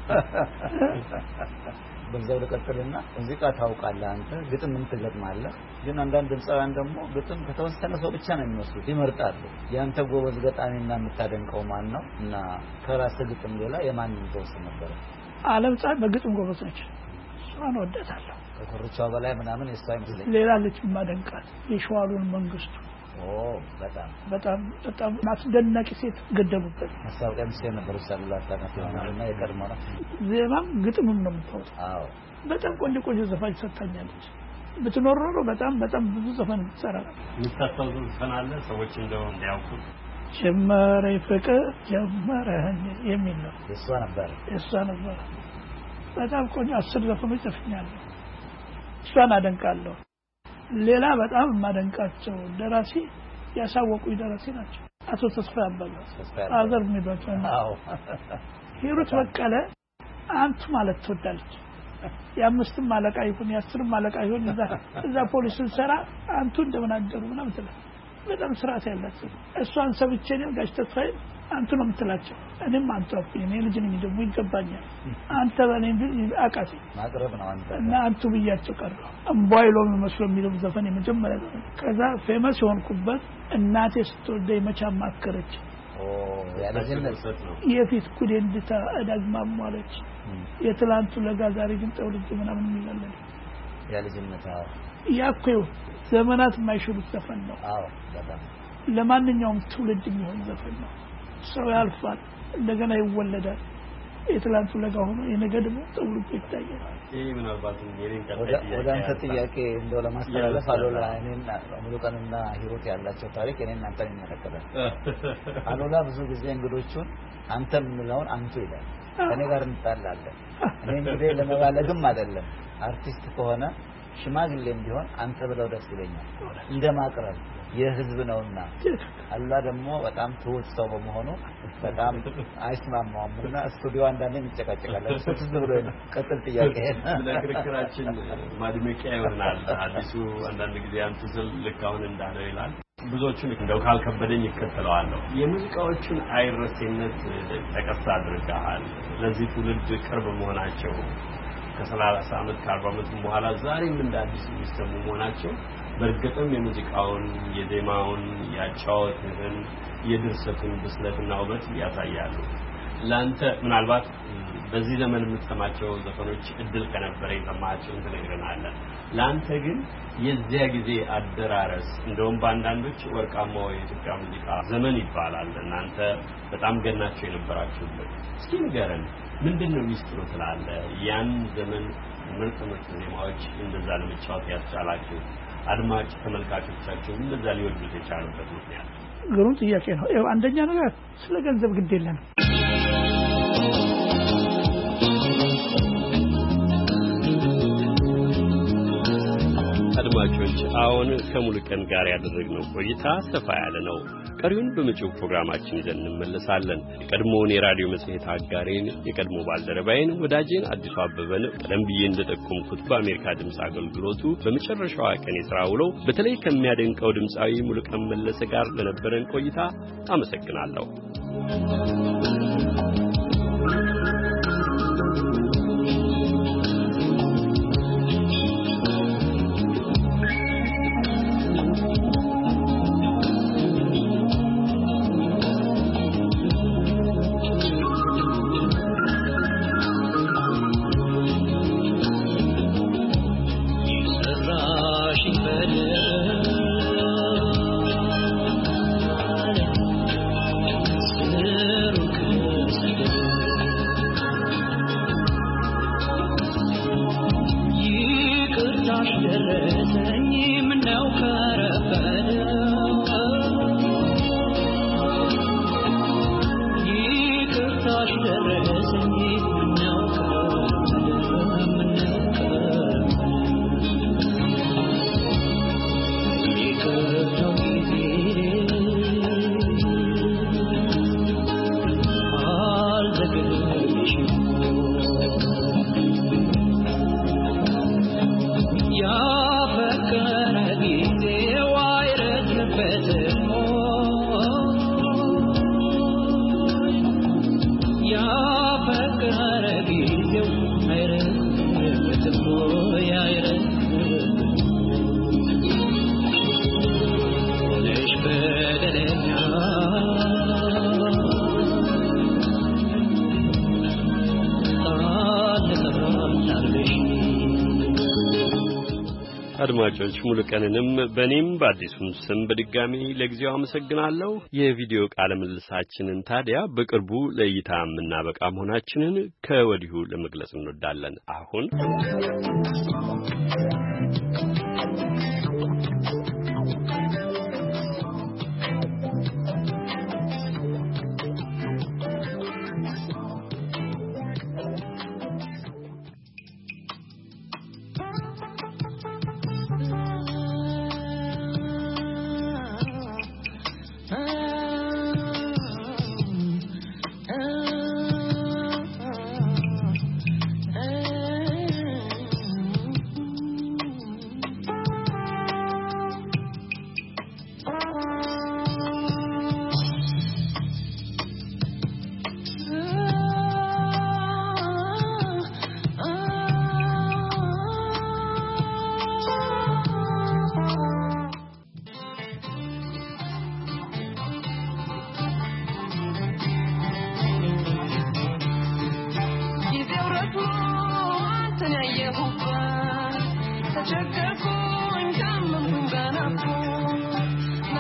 በዛው ለቀጥልና ሙዚቃ ታውቃለህ አንተ ግጥም ምን ትገጥማለህ? ግን አንዳንድ ድምጻውያን ደግሞ ግጥም ከተወሰነ ሰው ብቻ ነው የሚመስሉት ይመርጣሉ። ያንተ ጎበዝ ገጣሚና የምታደንቀው ማን ነው? እና ከራስህ ግጥም ሌላ የማንን ተወሰነ ነበር? ዓለም ፀሐይ በግጥም ጎበዝ ነች። እሷን ወደታለሁ። ከኮርቻው በላይ ምናምን የሷ አይመስልም። ሌላ ልጅ ማደንቃት የሸዋሉን መንግስቱ ኦ በጣም በጣም በጣም አስደናቂ ሴት ገደቡበት። ሐሳብ ቀምስ የነበረ ሰላሳ ታናት ይሆናልና የቀድሞ ነው። ዜማም ግጥምም ነው የምታወጣው። አዎ በጣም ቆንጆ ቆንጆ ዘፋኝ ሰጣኛለች። ብትኖር ኖሮ በጣም በጣም ብዙ ዘፈን ትሰራ ነበር። ምታስተውሉ ዘፈን አለ ሰዎች እንደው እንዲያውቁ ጀመረ ፍቅር ጀመረ የሚል ነው። እሷ ነበር እሷ ነበር በጣም ቆንጆ አስር ዘፈኖች ጽፌያለሁ። እሷን አደንቃለሁ። ሌላ በጣም ማደንቃቸው ደራሲ ያሳወቁ ደራሲ ናቸው። አቶ ተስፋ አበበ አዘር የሚባለው አዎ ሂሩት በቀለ አንቱ ማለት ትወዳለች። የአምስትም አለቃ ይሁን የአስርም አለቃ ይሁን እዛ እዛ ፖሊስን ሰራ አንቱ እንደምን አደሩ ምናምን ትላለች። በጣም ስርዓት ያላት እሷን ሰብቼ ነው ጋሽ ተስፋዬ አንተ ነው የምትላቸው እኔም አንተ እኔ ልጅ ነኝ ደግሞ ይገባኛል አንተ በኔ አቃሲ ማቅረብ ነው አንተ እና አንተ ብያቸው ቀረው አምባይሎ መስሎ የሚለው ዘፈን የመጀመሪያ ዘፈን ከዛ ፌመስ ሆንኩበት እናቴ ስትወልደኝ መቻ ማከረች ኦ ያለጀነት ነው የፊት ኩዴ እንድታ አዳግማ ማለች የትላንቱ ለጋ ዛሬ ግን ጠውልጅ ምናምን የሚላል ያለጀነት አዎ ያኩው ዘመናት የማይሽሩት ዘፈን ነው አዎ በጣም ለማንኛውም ትውልድ የሚሆን ዘፈን ነው ሰው ያልፋል እንደገና ይወለዳል የትላንቱ ለጋ ሆኖ የነገ ደግሞ ጠውልጅ ይታያል ይሄ ምናልባት የኔን ወደ አንተ ጥያቄ እንደው ለማስተላለፍ አሎላ እኔና ሙሉቀንና ሂሩት ያላቸው ታሪክ እኔና አንተ እንመለከታለን አሎላ ብዙ ጊዜ እንግዶቹን አንተ ምንላውን አንተ ይላል ከኔ ጋር እንጣላለን እኔ እንግዲህ ለመባለግም አይደለም አርቲስት ከሆነ ሽማግሌም ቢሆን አንተ ብለው ደስ ይለኛል እንደማቅረብ የህዝብ ነውና አላ ደግሞ በጣም ትውት ሰው በመሆኑ በጣም አይስማማውምና ስቱዲዮ አንዳንዴ እንጨቃጨቃለን እሱ ትዝ ብሎ ነው ቀጥል ጥያቄ ለክርክራችን ማድመቂያ ይሆናል አዲሱ አንዳንድ ጊዜ አንተ ስል ልክ አሁን እንዳለው ይላል ብዙዎቹን እንደው ካልከበደኝ ይከተለዋለሁ የሙዚቃዎችን አይረሴነት ተቀሳ አድርጋል ለዚህ ትውልድ ቅርብ መሆናቸው ከሰላሳ አመት ከአርባ አመት በኋላ ዛሬም እንደ አዲስ የሚሰሙ መሆናቸው በርግጥም የሙዚቃውን የዜማውን ያጫወትን የድርሰቱን ብስለትና ውበት ያሳያሉ ላንተ ምናልባት በዚህ ዘመን የምትሰማቸው ዘፈኖች እድል ከነበረ የሰማቸው እንትነግረናለን ላንተ ግን የዚያ ጊዜ አደራረስ እንደውም ባንዳንዶች ወርቃማው የኢትዮጵያ ሙዚቃ ዘመን ይባላል እናንተ በጣም ገናቸው የነበራችሁበት እስኪ ንገረን ምንድነው ሚስጥሩ ስላለ ያን ዘመን ምርጥ ምርጥ ዜማዎች እንደዛ ለመጫወት ያስቻላችሁ አድማጭ ተመልካቾቻችሁ እንደዛ ሊወዱት የቻሉበት ምክንያት ግሩም ጥያቄ ነው ያው አንደኛ ነገር ስለ ገንዘብ ግድ የለም አድማጮች አሁን ከሙሉቀን ጋር ያደረግነው ቆይታ ሰፋ ያለ ነው ቀሪውን በመጪው ፕሮግራማችን ይዘን እንመለሳለን የቀድሞውን የራዲዮ መጽሔት አጋሬን የቀድሞ ባልደረባይን ወዳጄን አዲሱ አበበን ቀደም ብዬ እንደጠቆምኩት በአሜሪካ ድምጽ አገልግሎቱ በመጨረሻው ቀን የሥራ ውሎ በተለይ ከሚያደንቀው ድምጻዊ ሙሉቀን መለሰ ጋር ለነበረን ቆይታ አመሰግናለሁ አድማጮች ሙሉቀንንም በኔም በአዲሱም ስም በድጋሚ ለጊዜው አመሰግናለሁ የቪዲዮ ቃለ ምልልሳችንን ታዲያ በቅርቡ ለእይታ የምናበቃ መሆናችንን ከወዲሁ ለመግለጽ እንወዳለን አሁን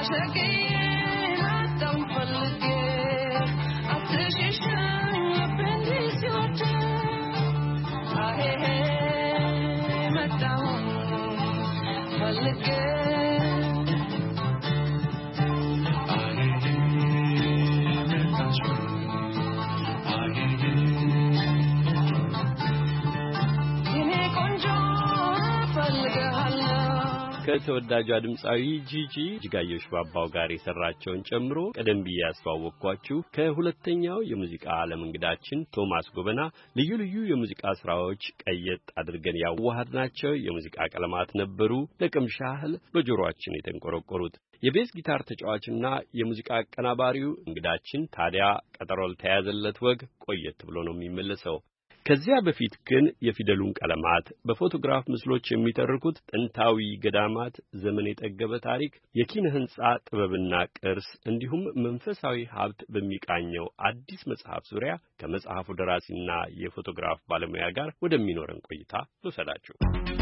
ከተወዳጇ ድምጻዊ ጂጂ ጅጋየሁ ሽባባው ጋር የሰራቸውን ጨምሮ ቀደም ብዬ ያስተዋወቅኳችሁ ከሁለተኛው የሙዚቃ ዓለም እንግዳችን ቶማስ ጎበና ልዩ ልዩ የሙዚቃ ስራዎች ቀየጥ አድርገን ያዋሃድናቸው የሙዚቃ ቀለማት ነበሩ። ለቅምሻ ያህል በጆሮአችን የተንቆረቆሩት የቤዝ ጊታር ተጫዋችና የሙዚቃ አቀናባሪው እንግዳችን ታዲያ ቀጠሮ ተያዘለት ወግ ቆየት ብሎ ነው የሚመለሰው። ከዚያ በፊት ግን የፊደሉን ቀለማት በፎቶግራፍ ምስሎች የሚተርኩት ጥንታዊ ገዳማት፣ ዘመን የጠገበ ታሪክ፣ የኪነ ህንጻ ጥበብና ቅርስ እንዲሁም መንፈሳዊ ሀብት በሚቃኘው አዲስ መጽሐፍ ዙሪያ ከመጽሐፉ ደራሲና የፎቶግራፍ ባለሙያ ጋር ወደሚኖረን ቆይታ ልውሰዳችሁ።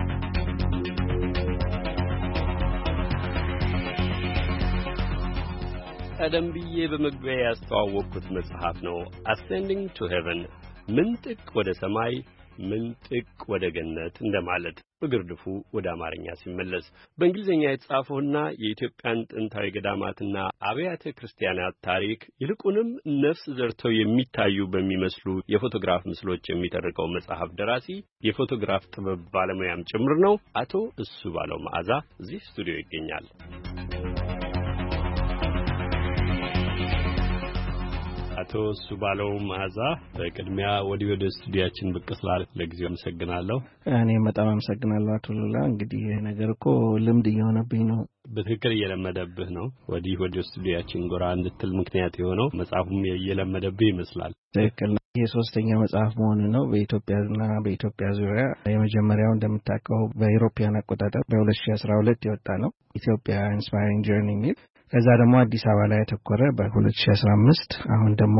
ቀደም ብዬ በመግቢያ ያስተዋወቅኩት መጽሐፍ ነው Ascending to Heaven ምንጥቅ ወደ ሰማይ ምንጥቅ ወደ ገነት እንደማለት በግርድፉ ወደ አማርኛ ሲመለስ በእንግሊዝኛ የተጻፈውና የኢትዮጵያን ጥንታዊ ገዳማትና አብያተ ክርስቲያናት ታሪክ ይልቁንም ነፍስ ዘርተው የሚታዩ በሚመስሉ የፎቶግራፍ ምስሎች የሚተርከው መጽሐፍ ደራሲ የፎቶግራፍ ጥበብ ባለሙያም ጭምር ነው። አቶ እሱ ባለው መዓዛ እዚህ ስቱዲዮ ይገኛል። አቶ እሱ ባለው መዓዛ በቅድሚያ ወዲህ ወደ ስቱዲያችን ብቅ ስላልክ ለጊዜው አመሰግናለሁ። እኔም በጣም አመሰግናለሁ አቶ ሉላ። እንግዲህ ይሄ ነገር እኮ ልምድ እየሆነብኝ ነው። በትክክል እየለመደብህ ነው። ወዲህ ወደ ስቱዲያችን ጎራ እንድትል ምክንያት የሆነው መጽሐፉም እየለመደብህ ይመስላል። ትክክል። ይሄ ሶስተኛ መጽሐፍ መሆኑ ነው በኢትዮጵያና በኢትዮጵያ ዙሪያ። የመጀመሪያው እንደምታውቀው በኢሮፒያን አቆጣጠር በ2012 የወጣ ነው ኢትዮጵያ ኢንስፓይሪንግ ጆርኒ የሚል። ከዛ ደግሞ አዲስ አበባ ላይ ተኮረ በ2015። አሁን ደግሞ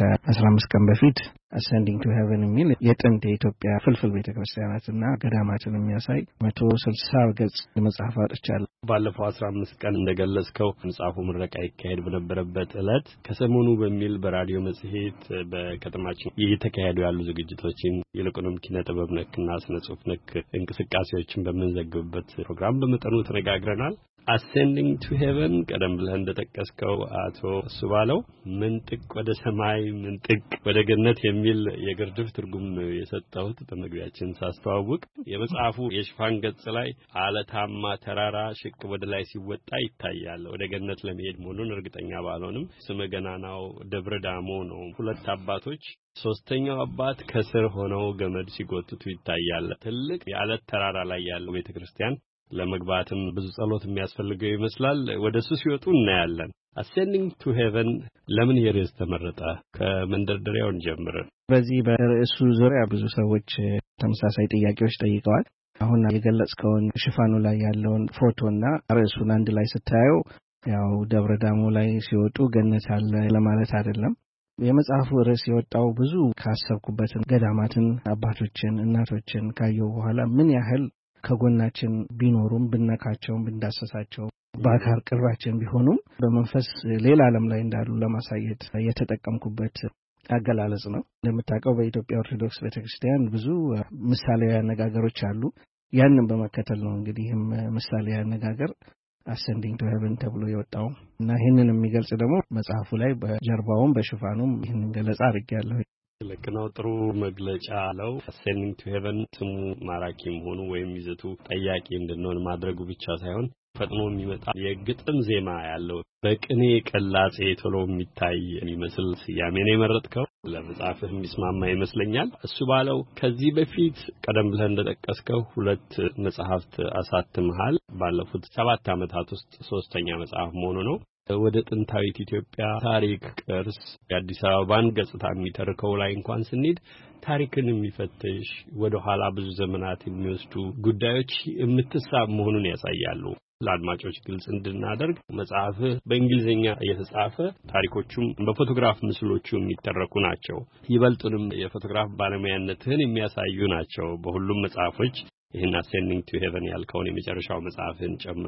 ከ15 ቀን በፊት Ascending to Heaven የሚል የጥንት የኢትዮጵያ ፍልፍል ቤተክርስቲያናትና ገዳማትን የሚያሳይ መቶ ስልሳ ገጽ መጽሐፍ አውጥቻለሁ። ባለፈው አስራ አምስት ቀን እንደገለጽከው መጽሐፉ ምረቃ ይካሄድ በነበረበት ዕለት ከሰሞኑ በሚል በራዲዮ መጽሔት በከተማችን እየተካሄዱ ያሉ ዝግጅቶችን ይልቁንም ኪነ ጥበብ ነክና ስነ ጽሑፍ ነክ እንቅስቃሴዎችን በመንዘግብበት ፕሮግራም በመጠኑ ተነጋግረናል። Ascending to Heaven ቀደም ብለህ እንደጠቀስከው አቶ እሱ ባለው ምንጥቅ ወደ ሰማይ ምንጥቅ ወደ ገነት የሚል የግርድፍ ትርጉም የሰጠሁት በመግቢያችን ሳስተዋውቅ የመጽሐፉ የሽፋን ገጽ ላይ አለታማ ተራራ ሽቅ ወደ ላይ ሲወጣ ይታያል። ወደ ገነት ለመሄድ መሆኑን እርግጠኛ ባልሆንም ስመ ገናናው ደብረ ዳሞ ነው። ሁለት አባቶች ሶስተኛው አባት ከስር ሆነው ገመድ ሲጎትቱ ይታያል። ትልቅ የአለት ተራራ ላይ ያለው ቤተክርስቲያን ለመግባትም ብዙ ጸሎት የሚያስፈልገው ይመስላል። ወደሱ ሲወጡ እናያለን። Ascending to Heaven ለምን የርዕስ ተመረጠ? ከመንደርደሪያውን ጀምር። በዚህ በርዕሱ ዙሪያ ብዙ ሰዎች ተመሳሳይ ጥያቄዎች ጠይቀዋል። አሁን የገለጽከውን ሽፋኑ ላይ ያለውን ፎቶና ርዕሱን አንድ ላይ ስታየው ያው ደብረ ዳሞ ላይ ሲወጡ ገነት አለ ለማለት አይደለም። የመጽሐፉ ርዕስ የወጣው ብዙ ካሰብኩበት ገዳማትን፣ አባቶችን፣ እናቶችን ካየው በኋላ ምን ያህል ከጎናችን ቢኖሩም ብነካቸውም ብንዳሰሳቸው በአካል ቅርባችን ቢሆኑም በመንፈስ ሌላ ዓለም ላይ እንዳሉ ለማሳየት የተጠቀምኩበት አገላለጽ ነው። እንደምታውቀው በኢትዮጵያ ኦርቶዶክስ ቤተክርስቲያን ብዙ ምሳሌያዊ አነጋገሮች አሉ። ያንን በመከተል ነው እንግዲህም ምሳሌያዊ አነጋገር Ascending to Heaven ተብሎ የወጣው እና ይህንን የሚገልጽ ደግሞ መጽሐፉ ላይ በጀርባውም በሽፋኑም ይህንን ገለጻ አድርጌያለሁ። ለከናው ጥሩ መግለጫ አለው። Ascending to Heaven ስሙ ማራኪ መሆኑ ወይም ይዘቱ ጠያቂ እንድንሆን ማድረጉ ብቻ ሳይሆን ፈጥኖ የሚመጣ የግጥም ዜማ ያለው በቅኔ ቅላጼ ቶሎ የሚታይ የሚመስል ስያሜ ነው የመረጥከው። ለመጽሐፍህ የሚስማማ ይመስለኛል። እሱ ባለው ከዚህ በፊት ቀደም ብለህ እንደጠቀስከው ሁለት መጽሐፍት አሳትመሃል። ባለፉት ሰባት ዓመታት ውስጥ ሶስተኛ መጽሐፍ መሆኑ ነው። ወደ ጥንታዊት ኢትዮጵያ ታሪክ፣ ቅርስ፣ የአዲስ አበባን ገጽታ የሚተርከው ላይ እንኳን ስንሄድ ታሪክን የሚፈትሽ ወደ ኋላ ብዙ ዘመናት የሚወስዱ ጉዳዮች የምትሳብ መሆኑን ያሳያሉ። ለአድማጮች ግልጽ እንድናደርግ መጽሐፍህ በእንግሊዝኛ የተጻፈ ታሪኮቹም በፎቶግራፍ ምስሎቹ የሚተረኩ ናቸው። ይበልጡንም የፎቶግራፍ ባለሙያነትህን የሚያሳዩ ናቸው በሁሉም መጽሐፎች ይህን Ascending to Heaven ያልከውን የመጨረሻው መጽሐፍህን ጨምሮ።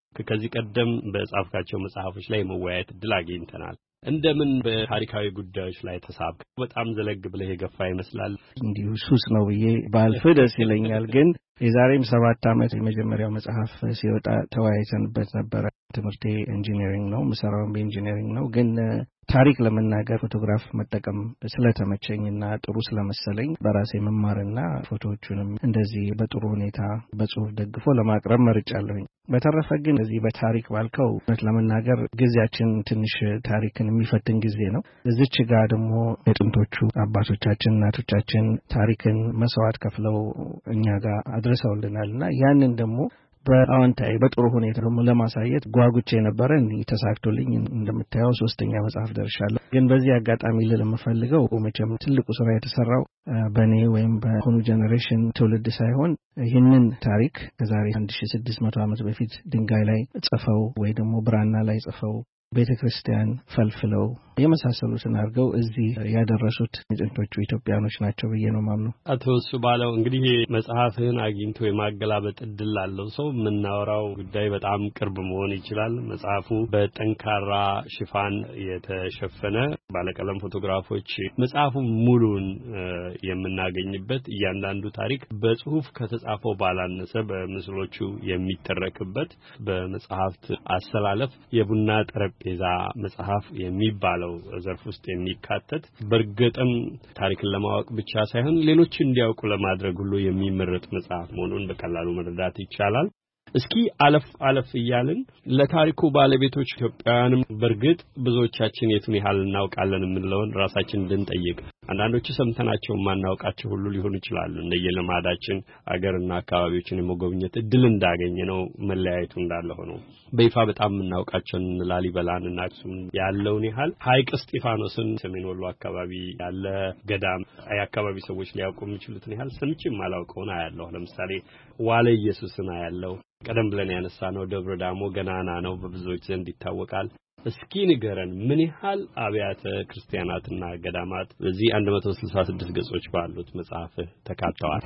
ከዚህ ቀደም በጻፍካቸው መጽሐፎች ላይ መወያየት እድል አግኝተናል። እንደምን በታሪካዊ ጉዳዮች ላይ ተሳብክ? በጣም ዘለግ ብለህ የገፋ ይመስላል። እንዲሁ ሱስ ነው ብዬ ባልፍ ደስ ይለኛል። ግን የዛሬም ሰባት ዓመት የመጀመሪያው መጽሐፍ ሲወጣ ተወያይተንበት ነበረ። ትምህርቴ ኢንጂነሪንግ ነው፣ ምሰራውም በኢንጂነሪንግ ነው። ግን ታሪክ ለመናገር ፎቶግራፍ መጠቀም ስለተመቸኝና ጥሩ ስለመሰለኝ በራሴ መማርና ፎቶዎቹንም እንደዚህ በጥሩ ሁኔታ በጽሁፍ ደግፎ ለማቅረብ መርጫለሁኝ። በተረፈ ግን እዚህ በታሪክ ባልከው ለመናገር ጊዜያችን ትንሽ ታሪክን የሚፈትን ጊዜ ነው። እዚች ጋር ደግሞ የጥንቶቹ አባቶቻችን እናቶቻችን ታሪክን መስዋዕት ከፍለው እኛ ጋር አድርሰውልናልና ያንን ደግሞ በአዎንታዊ በጥሩ ሁኔታ ደግሞ ለማሳየት ጓጉቼ ነበር። እንዴ ተሳክቶልኝ እንደምታየው ሶስተኛ መጽሐፍ ደርሻለሁ። ግን በዚህ አጋጣሚ ልለምፈልገው መቼም ትልቁ ስራ የተሰራው በኔ ወይም በሆኑ ጄኔሬሽን ትውልድ ሳይሆን ይህንን ታሪክ ከዛሬ አንድ ሺህ ስድስት መቶ ዓመት በፊት ድንጋይ ላይ ጽፈው ወይ ደግሞ ብራና ላይ ጽፈው ቤተክርስቲያን ፈልፍለው የመሳሰሉትን አድርገው እዚህ ያደረሱት ጥንቶቹ ኢትዮጵያኖች ናቸው ብዬ ነው ማምነው። አቶ እሱ ባለው እንግዲህ መጽሐፍህን አግኝቶ የማገላበጥ እድል ላለው ሰው የምናወራው ጉዳይ በጣም ቅርብ መሆን ይችላል። መጽሐፉ በጠንካራ ሽፋን የተሸፈነ ባለቀለም ፎቶግራፎች መጽሐፉ ሙሉን የምናገኝበት እያንዳንዱ ታሪክ በጽሁፍ ከተጻፈው ባላነሰ በምስሎቹ የሚተረክበት በመጽሐፍት አሰላለፍ የቡና ጠረጴዛ መጽሐፍ የሚባለው ዘርፍ ውስጥ የሚካተት በርግጥም ታሪክን ለማወቅ ብቻ ሳይሆን ሌሎች እንዲያውቁ ለማድረግ ሁሉ የሚመረጥ መጽሐፍ መሆኑን በቀላሉ መረዳት ይቻላል። እስኪ አለፍ አለፍ እያልን ለታሪኩ ባለቤቶች ኢትዮጵያውያንም በርግጥ ብዙዎቻችን የቱን ያህል እናውቃለን የምንለውን ራሳችን እንድንጠይቅ አንዳንዶቹ ሰምተናቸው ማናውቃቸው ሁሉ ሊሆኑ ይችላሉ። እንደየልማዳችን አገርና አካባቢዎችን የመጎብኘት እድል እንዳገኘ ነው መለያየቱ እንዳለ ሆኖ በይፋ በጣም እናውቃቸውን ላሊበላንና አክሱም ያለውን ያህል ሐይቅ እስጢፋኖስን ሰሜን ወሎ አካባቢ ያለ ገዳም የአካባቢ ሰዎች ሊያውቁ የሚችሉትን ያህል ሰምቼም አላውቀውን አያለሁ። ለምሳሌ ዋለ ኢየሱስን አያለሁ። ቀደም ብለን ያነሳነው ደብረ ዳሞ ገናና ነው፣ በብዙዎች ዘንድ ይታወቃል። እስኪ ንገረን ምን ያህል አብያተ ክርስቲያናትና ገዳማት በዚህ አንድ መቶ ስልሳ ስድስት ገጾች ባሉት መጽሐፍ ተካተዋል?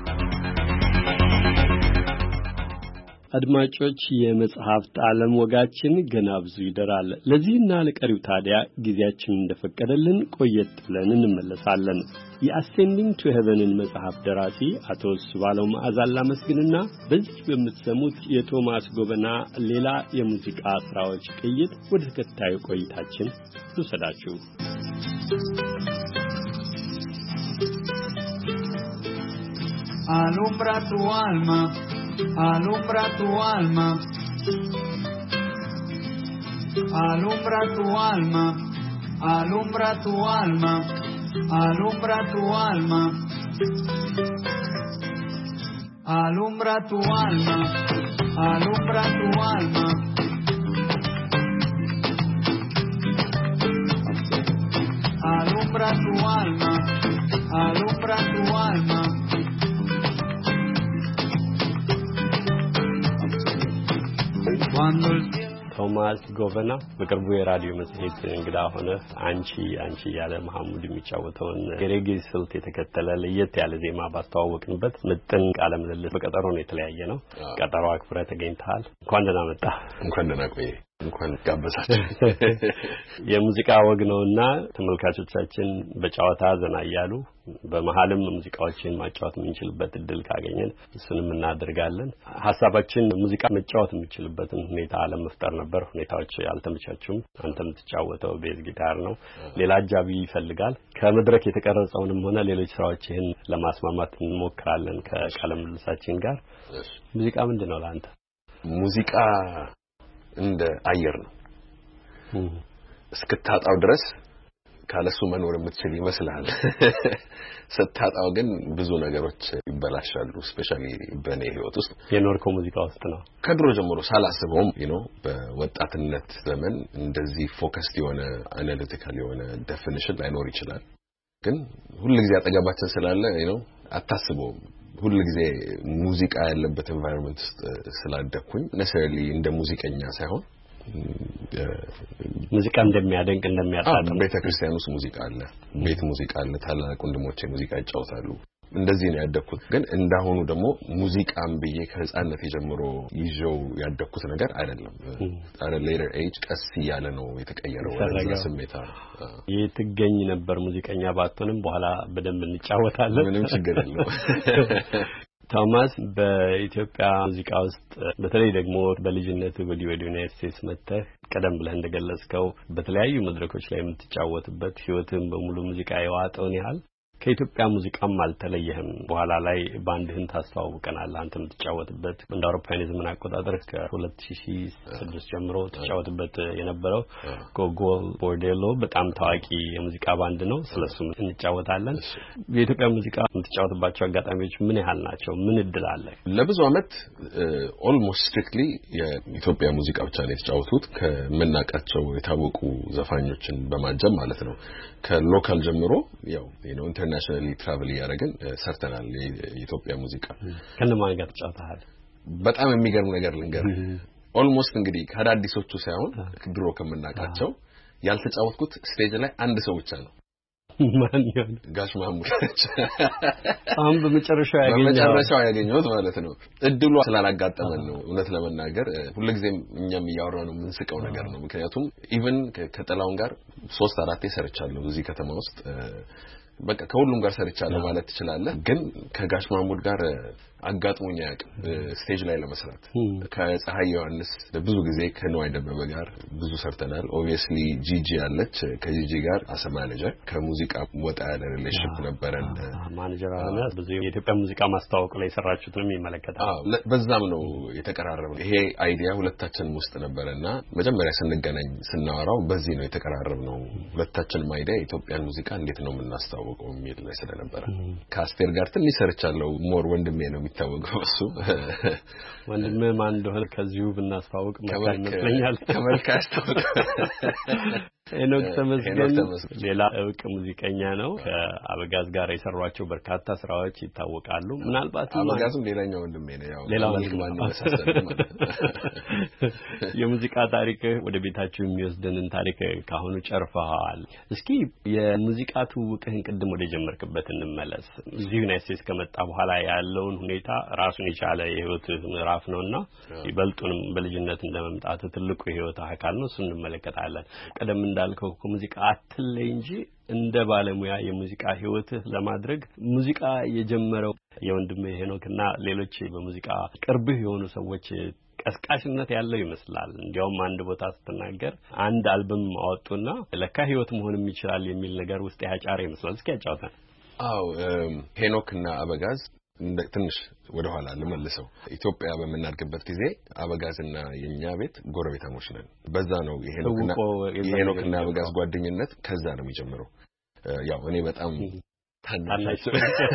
አድማጮች የመጽሐፍት ዓለም ወጋችን ገና ብዙ ይደራል። ለዚህና ለቀሪው ታዲያ ጊዜያችን እንደፈቀደልን ቆየት ብለን እንመለሳለን። የአሴንዲንግ ቱ ሄቨንን መጽሐፍ ደራሲ አቶ ስባለው መዓዛን ላመስግንና በዚህ በምትሰሙት የቶማስ ጎበና ሌላ የሙዚቃ ስራዎች ቅይጥ ወደ ተከታዩ ቆይታችን ልውሰዳችሁ። Alumbra tu alma, alumbra tu alma, alumbra tu alma, alumbra tu alma, alumbra tu alma, alumbra tu alma, alumbra tu alma, alumbra tu alma, alumbra tu alma. ቶማስ ጎበና በቅርቡ የራዲዮ መጽሔት እንግዳ ሆነ። አንቺ አንቺ ያለ መሐሙድ የሚጫወተውን የሬጌ ስልት የተከተለ ለየት ያለ ዜማ ባስተዋወቅንበት ምጥን ቃለ ምልልስ በቀጠሮ ነው የተለያየ ነው። ቀጠሮ አክብረህ ተገኝተሃል። እንኳን ደህና መጣ። እንኳን ደህና ቆየ። እንኳን ጋበዛችሁ። የሙዚቃ ወግ ነውና ተመልካቾቻችን በጨዋታ ዘና እያሉ በመሐልም ሙዚቃዎችን ማጫወት የምንችልበት እድል ካገኘን እሱንም እናደርጋለን። ሐሳባችን ሙዚቃ መጫወት የምንችልበትን ሁኔታ ለመፍጠር ነበር። ሁኔታዎች አልተመቻቹም። አንተም ትጫወተው ቤዝ ጊታር ነው፣ ሌላ አጃቢ ይፈልጋል። ከመድረክ የተቀረጸውንም ሆነ ሌሎች ስራዎችን ለማስማማት እንሞክራለን ከቃለ ምልልሳችን ጋር። ሙዚቃ ምንድነው ለአንተ? ሙዚቃ እንደ አየር ነው። እስክታጣው ድረስ ካለሱ መኖር የምትችል ይመስላል። ስታጣው ግን ብዙ ነገሮች ይበላሻሉ። ስፔሻሊ በኔ ህይወት ውስጥ የኖርከው ሙዚቃ ውስጥ ነው። ከድሮ ጀምሮ ሳላስበውም you know በወጣትነት ዘመን እንደዚህ ፎከስድ የሆነ አናሊቲካል የሆነ ዴፊኒሽን ላይኖር ይችላል። ግን ሁሉ ጊዜ አጠገባችን ስላለ you know አታስበውም። ሁሉ ጊዜ ሙዚቃ ያለበት environment ውስጥ ስላደኩኝ necessarily እንደ ሙዚቀኛ ሳይሆን ሙዚቃ እንደሚያደንቅ እንደሚያጣጣም ቤተክርስቲያን ውስጥ ሙዚቃ አለ፣ ቤት ሙዚቃ አለ፣ ታላላቅ ወንድሞቼ ሙዚቃ ይጫወታሉ። እንደዚህ ነው ያደኩት ግን እንዳሁኑ ደግሞ ሙዚቃም በየ ከህፃንነት ጀምሮ ይዤው ያደኩት ነገር አይደለም አረ ሌተር ኤጅ ቀስ ያለ ነው የተቀየረው ወደ ስሜታ የትገኝ ነበር ሙዚቀኛ ባትሆንም በኋላ በደንብ እንጫወታለን ምንም ችግር የለውም ቶማስ በኢትዮጵያ ሙዚቃ ውስጥ በተለይ ደግሞ በልጅነት ወዲ ወዲ ዩናይትድ ስቴትስ መጥተህ ቀደም ብለህ እንደገለጽከው በተለያዩ መድረኮች ላይ የምትጫወትበት ህይወትን በሙሉ ሙዚቃ የዋጠውን ያህል ከኢትዮጵያ ሙዚቃም አልተለየህም በኋላ ላይ ባንድህን ታስተዋውቀናል አንተ የምትጫወትበት እንደ አውሮፓውያን ዘመን አቆጣጠር ከሁለት ሺህ ስድስት ጀምሮ ተጫወትበት የነበረው ጎጎል ቦርዴሎ በጣም ታዋቂ የሙዚቃ ባንድ ነው ስለሱም እንጫወታለን የኢትዮጵያ ሙዚቃ የምትጫወትባቸው አጋጣሚዎች ምን ያህል ናቸው ምን እድል አለ ለብዙ አመት ኦልሞስት ስትሪክትሊ የኢትዮጵያ ሙዚቃ ብቻ ነው የተጫወቱት ከመናቃቸው የታወቁ ዘፋኞችን በማጀብ ማለት ነው ከሎካል ጀምሮ ያው you know internationally travel ያረጋን ሰርተናል የኢትዮጵያ ሙዚቃ ከነማን ጋር ተጫውተሃል በጣም የሚገርም ነገር ልንገር ኦልሞስት እንግዲህ ከአዲሶቹ ሳይሆን ድሮ ከመናቃቸው ያልተጫወትኩት ስቴጅ ላይ አንድ ሰው ብቻ ነው ማን ይሆን ጋሽ ማሙድ አሁን በመጨረሻው ያገኘው በመጨረሻው ያገኘው ማለት ነው እድሉ ስላላጋጠመን ነው እውነት ለመናገር ሁልጊዜም እኛም ያወራነው ምንስቀው ነገር ነው ምክንያቱም ኢቭን ከጠላውን ጋር ሶስት አራት ሰርቻለሁ እዚህ ከተማ ውስጥ በቃ ከሁሉም ጋር ሰርቻለሁ ማለት ትችላለህ ግን ከጋሽ ማሙድ ጋር አጋጥሞኝ ያውቃል ስቴጅ ላይ ለመስራት ከፀሐይ ዮሐንስ ብዙ ጊዜ ከነዋይ ደበበ ጋር ብዙ ሰርተናል ኦብቪየስሊ ጂጂ ያለች ከጂጂ ጋር አሰ ማኔጀር ከሙዚቃ ወጣ ያለ ሪሌሽንሺፕ ነበረን ማኔጀር አለና ብዙ የኢትዮጵያ ሙዚቃ ማስተዋወቅ ላይ ሰራችሁትንም ይመለከታል አዎ በዛም ነው የተቀራረበው ይሄ አይዲያ ሁለታችንም ውስጥ ነበርና መጀመሪያ ስንገናኝ ስናወራው በዚህ ነው የተቀራረበው ሁለታችንም አይዲያ የኢትዮጵያን ሙዚቃ እንዴት ነው የምናስተዋወቀው የሚል ላይ ስለነበረ ከአስቴር ጋር ትንሽ ሰርቻለሁ ሞር ወንድሜ ነው የሚታወቀው እሱ ወንድሜ ማን እንደሆነ ከዚሁ ብናስተዋወቅ መልካም ይመስለኛል ተመልካችሁ ኤኖክ ተመስገን ሌላ እውቅ ሙዚቀኛ ነው ከአበጋዝ ጋር የሰሯቸው በርካታ ስራዎች ይታወቃሉ ምናልባት አበጋዝም ሌላኛው ወንድሜ ነው ያው ሌላው ማን መሳሰል ማለት የሙዚቃ ታሪክ ወደ ቤታችሁ የሚወስደንን ታሪክ ካሁኑ ጨርፈሃል እስኪ የሙዚቃ ትውውቅህን ቅድም ወደ ጀመርክበት እንመለስ እዚህ ዩናይትድ ስቴትስ ከመጣ በኋላ ያለውን ሁኔታ ራሱን የቻለ የህይወት ምዕራፍ ነውና ይበልጡንም በልጅነት እንደመምጣት ትልቁ የህይወት አካል ነው እሱን እንመለከታለን ቀደም እንዳልከው ሙዚቃ አትለይ እንጂ እንደ ባለሙያ የሙዚቃ ህይወትህ ለማድረግ ሙዚቃ የጀመረው የወንድሜ ሄኖክና ሌሎች በሙዚቃ ቅርብህ የሆኑ ሰዎች ቀስቃሽነት ያለው ይመስላል እንዲያውም አንድ ቦታ ስትናገር አንድ አልበም አወጡና ለካ ህይወት መሆንም ይችላል የሚል ነገር ውስጥ ያጫረ ይመስላል እስኪ ያጫውተን አው ሄኖክና አበጋዝ ትንሽ ወደ ኋላ ልመልሰው ኢትዮጵያ በመናድግበት ጊዜ አበጋዝና የኛ ቤት ጎረቤታሞች ነን በዛ ነው የሄኖክና የሄኖክና አበጋዝ ጓደኝነት ከዛ ነው የሚጀምረው ያው እኔ በጣም ታናሻቸው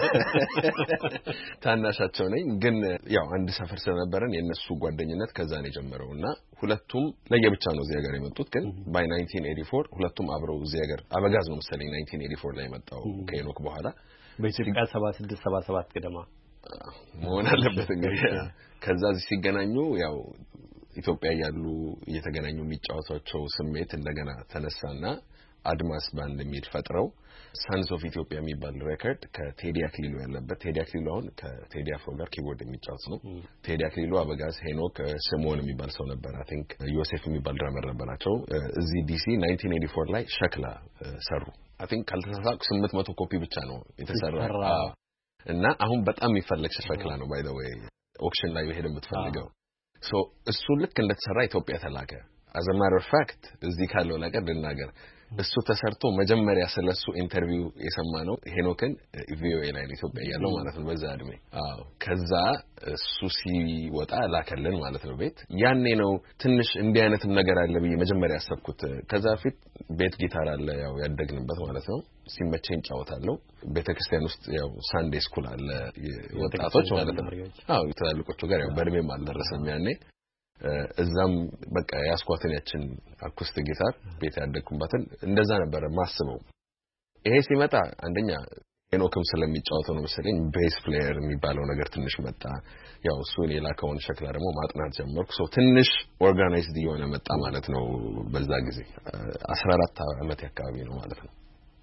ታናሻቸው ነኝ ግን ያው አንድ ሰፈር ስለነበረን የነሱ ጓደኝነት ከዛ ነው የጀመረውና ሁለቱም ለየብቻ ነው እዚህ ሀገር የመጡት ግን ባይ nineteen eighty-four ሁለቱም አብረው እዚህ ሀገር አበጋዝ ነው መሰለኝ nineteen eighty-four ላይ መጣው ከሄኖክ በኋላ በኢትዮጵያ ሰባ ስድስት ሰባ ሰባት ገደማ መሆን አለበት እንግዲህ ከዛ እዚህ ሲገናኙ ያው ኢትዮጵያ ያሉ እየተገናኙ የሚጫወቷቸው ስሜት እንደገና ተነሳና አድማስ ባንድ የሚል ፈጥረው ሳንስ ኦፍ ኢትዮጵያ የሚባል ሬከርድ ከቴዲ አክሊሉ ያለበት ቴዲ አክሊሉ አሁን ከቴዲ አፍሮ ጋር ኪቦርድ የሚጫወት ነው ቴዲ አክሊሉ አበጋዝ ሄኖክ ስሞን የሚባል ሰው ነበር አይ ቲንክ ዮሴፍ የሚባል ድራመር ነበራቸው እዚህ ዲሲ nineteen eighty-four ላይ ሸክላ ሰሩ አይ ቲንክ ካልተሳሳትኩ ስምንት መቶ ኮፒ ብቻ ነው የተሰራው እና አሁን በጣም የሚፈልግ ሸክላ ነው ባይ ዘ ዌይ ኦክሽን ላይ ሄደ የምትፈልገው ሶ እሱ ልክ እንደተሰራ ኢትዮጵያ ተላከ as a matter of fact እዚህ ካለው ነገር ልናገር እሱ ተሰርቶ መጀመሪያ ስለሱ ኢንተርቪው የሰማነው ሄኖክን ቪኦኤ ላይ ኢትዮጵያ ያለው ማለት ነው በዛ እድሜ አዎ ከዛ እሱ ሲወጣ ላከልን ማለት ነው ቤት ያኔ ነው ትንሽ እንዲህ አይነትም ነገር አለ ብዬ መጀመሪያ ያሰብኩት ከዛ ፊት ቤት ጊታር አለ ያው ያደግንበት ማለት ነው ሲመቸኝ ጫወታለሁ ቤተክርስቲያን ውስጥ ያው ሳንዴ ስኩል አለ ወጣቶች ማለት ነው አዎ ትላልቆቹ ጋር ያው በእድሜም አልደረሰም ያኔ እዛም በቃ ያስኳትን ያችን አኩስቲክ ጊታር ቤት ያደግኩባትን እንደዛ ነበር ማስበው ይሄ ሲመጣ አንደኛ ሄኖክም ስለሚጫወተው ነው መሰለኝ ቤስ ፕሌየር የሚባለው ነገር ትንሽ መጣ ያው እሱ የላከውን ሸክላ ደግሞ ማጥናት ጀመርኩ ሶ ትንሽ ኦርጋናይዝድ የሆነ መጣ ማለት ነው በዛ ጊዜ አስራ አራት አመት አካባቢ ነው ማለት ነው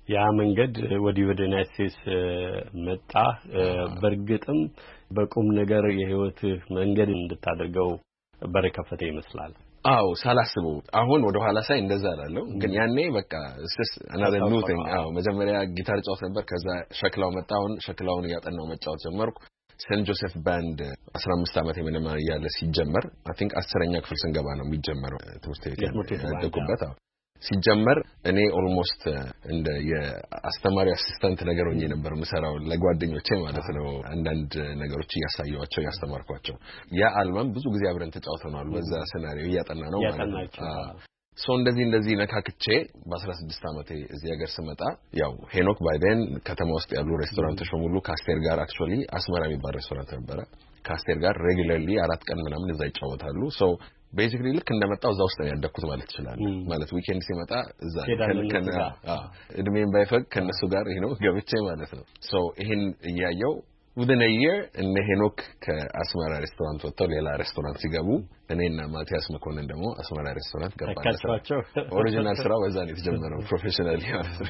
ያ መንገድ ወዲህ ወደ ዩናይትድ ስቴትስ መጣ። በርግጥም በቁም ነገር የህይወት መንገድ እንድታደርገው በር ከፈተ ይመስላል። አው ሳላስበው አሁን ወደ ኋላ ሳይ እንደዛ አላለሁ ግን ያኔ በቃ እስ another new thing አው መጀመሪያ ጊታር ጫወት ነበር ከዛ ሸክላው መጣውን ሸክላውን ያጠናው መጫወት ጀመርኩ ሴንት ጆሴፍ ባንድ አስራ አምስት አመት የምንማር ያለ ሲጀመር I think አስረኛ ክፍል ስንገባ ነው የሚጀመረው ትምህርት ቤት ያደኩበት አው ሲጀመር እኔ ኦልሞስት እንደ የአስተማሪ አሲስታንት ነገር ሆኜ ነበር መሰራው ለጓደኞቼ ማለት ነው አንዳንድ ነገሮች ያሳየዋቸው ያስተማርኳቸው ያ አልበም ብዙ ጊዜ አብረን ተጫውተናል በዛ ሰናሪዮ ያጠና ነው ማለት ነው ሶ እንደዚህ እንደዚህ ነካክቼ በ16 አመቴ እዚህ ሀገር ስመጣ ያው ሄኖክ ባይደን ከተማ ውስጥ ያሉ ሬስቶራንቶች ሁሉ ካስቴር ጋር አክቹአሊ አስመራ የሚባል ሬስቶራንት ነበረ ካስቴር ጋር ሬጉላርሊ አራት ቀን ምናምን እዛ ይጫወታሉ ሶ basically ልክ እንደመጣው እዛ ውስጥ ነው ያደኩት ማለት ይችላል ማለት ዊኬንድ ሲመጣ እዛ ከነ እድሜን ባይፈቅ ከነሱ ጋር ይሄ ነው ገብቼ ማለት ነው ሶ ይሄን እያየው within a year እነ ሄኖክ ከአስመራ ሬስቶራንት ወጥተው ሌላ ሬስቶራንት ሲገቡ እኔና ማቲያስ መኮንን ደግሞ አስመራ ሬስቶራንት ገባናቸው ኦሪጂናል ስራ በዛ ነው የተጀመረው ፕሮፌሽናሊ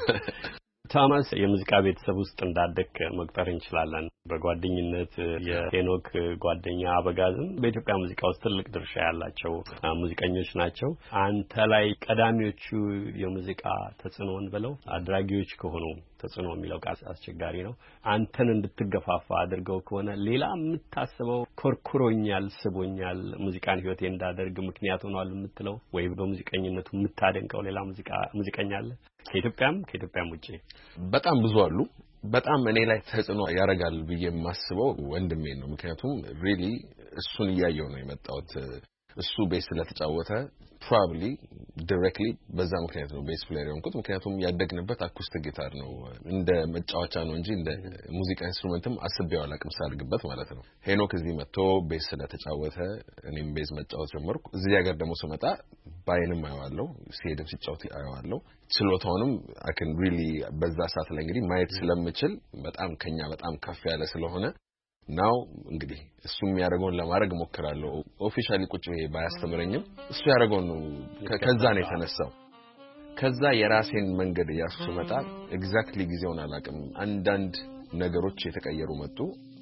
ቶማስ የሙዚቃ ቤተሰብ ውስጥ እንዳደክ መቅጠር እንችላለን በጓደኝነት የሄኖክ ጓደኛ አበጋዝም በኢትዮጵያ ሙዚቃ ውስጥ ትልቅ ድርሻ ያላቸው ሙዚቀኞች ናቸው አንተ ላይ ቀዳሚዎቹ የሙዚቃ ተጽዕኖን ብለው አድራጊዎች ከሆኑ ተጽዕኖ የሚለው ቃል አስቸጋሪ ነው አንተን እንድትገፋፋ አድርገው ከሆነ ሌላ የምታስበው ኮርኩሮኛል ስቦኛል ሙዚቃን ህይወቴ እንዳደርግ ምክንያት ሆኗል የምትለው ወይ በሙዚቀኝነቱ የምታደንቀው ሌላ ሙዚቃ ሙዚቀኛ አለ ከኢትዮጵያም ከኢትዮጵያም ውጪ በጣም ብዙ አሉ በጣም እኔ ላይ ተጽዕኖ ያረጋል ብዬ የማስበው ወንድሜ ነው ምክንያቱም really እሱን ያያየው ነው የመጣሁት እሱ ቤስ ስለተጫወተ probably directly በዛ ምክንያት ነው ቤስ ፕሌየር የሆንኩት ምክንያቱም ያደግንበት አኩስቲክ ጊታር ነው እንደ መጫወቻ ነው እንጂ እንደ ሙዚቃ ኢንስትሩመንትም አስቤው አላቅም ሳልግበት ማለት ነው ሄኖክ እዚህ መጥቶ ቤስ ስለተጫወተ እኔም ቤስ መጫወት ጀመርኩ እዚህ ሀገር ደግሞ ስመጣ ባይንም አየዋለሁ ሲሄድም ሲጫወት አየዋለሁ ችሎታውንም I can really በዛ ሰዓት ላይ እንግዲህ ማየት ስለምችል በጣም ከኛ በጣም ከፍ ያለ ስለሆነ now እንግዲህ እሱም ያደረገውን ለማድረግ ሞክራለሁ ኦፊሻሊ ቁጭ ብዬ ባያስተምረኝም እሱ ያደረገውን ከዛ ነው የተነሳው ከዛ የራሴን መንገድ ያሱ መጣ ኤግዛክትሊ ጊዜውን አላቅም አንዳንድ ነገሮች የተቀየሩ መጡ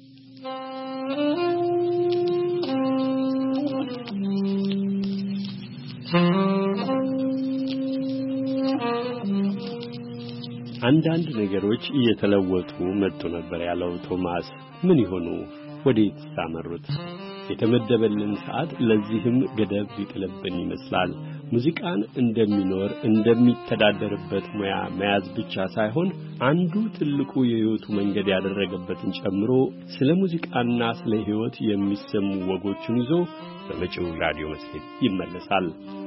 አንዳንድ ነገሮች እየተለወጡ መጡ ነበር ያለው ቶማስ ምን ይሆኑ ወዴት ሳመሩት የተመደበልን ሰዓት ለዚህም ገደብ ይጥልብን ይመስላል ሙዚቃን እንደሚኖር እንደሚተዳደርበት ሙያ መያዝ ብቻ ሳይሆን አንዱ ትልቁ የህይወቱ መንገድ ያደረገበትን ጨምሮ ስለ ሙዚቃና ስለ ህይወት የሚሰሙ ወጎችን ይዞ በመጪው ራዲዮ መጽሔት ይመለሳል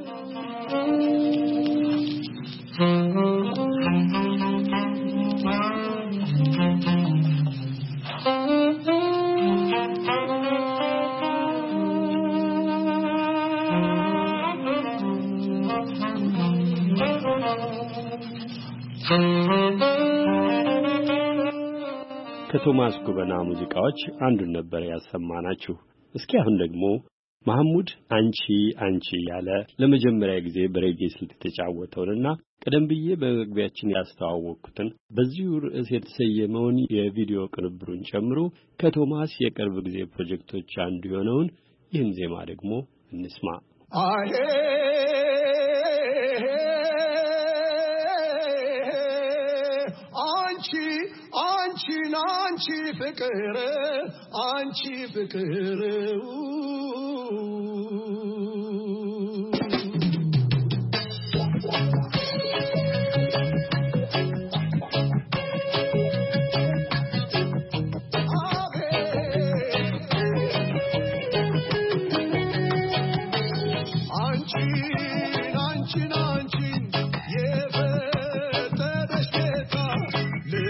ከቶማስ ጉበና ሙዚቃዎች አንዱን ነበር ያሰማናችሁ እስኪ አሁን ደግሞ መሐሙድ አንቺ አንቺ ያለ ለመጀመሪያ ጊዜ በሬጌ ስልት ተጫወተውና ቀደም ብዬ በመግቢያችን ያስተዋወቅኩትን በዚሁ ርዕስ የተሰየመውን የቪዲዮ ቅንብሩን ጨምሮ ከቶማስ የቅርብ ጊዜ ፕሮጀክቶች አንዱ የሆነውን ይህን ዜማ ደግሞ እንስማ አሄ አንቺ አንቺ ናንቺ ፍቅር አንቺ ፍቅር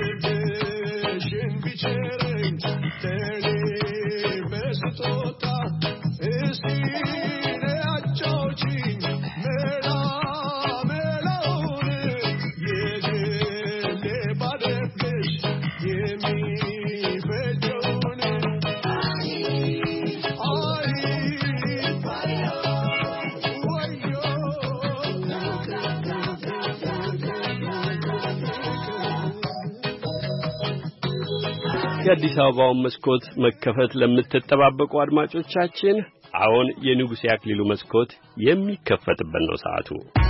Tota የአዲስ አበባውን መስኮት መከፈት ለምትጠባበቁ አድማጮቻችን አሁን የንጉሴ አክሊሉ መስኮት የሚከፈትበት ነው ሰዓቱ።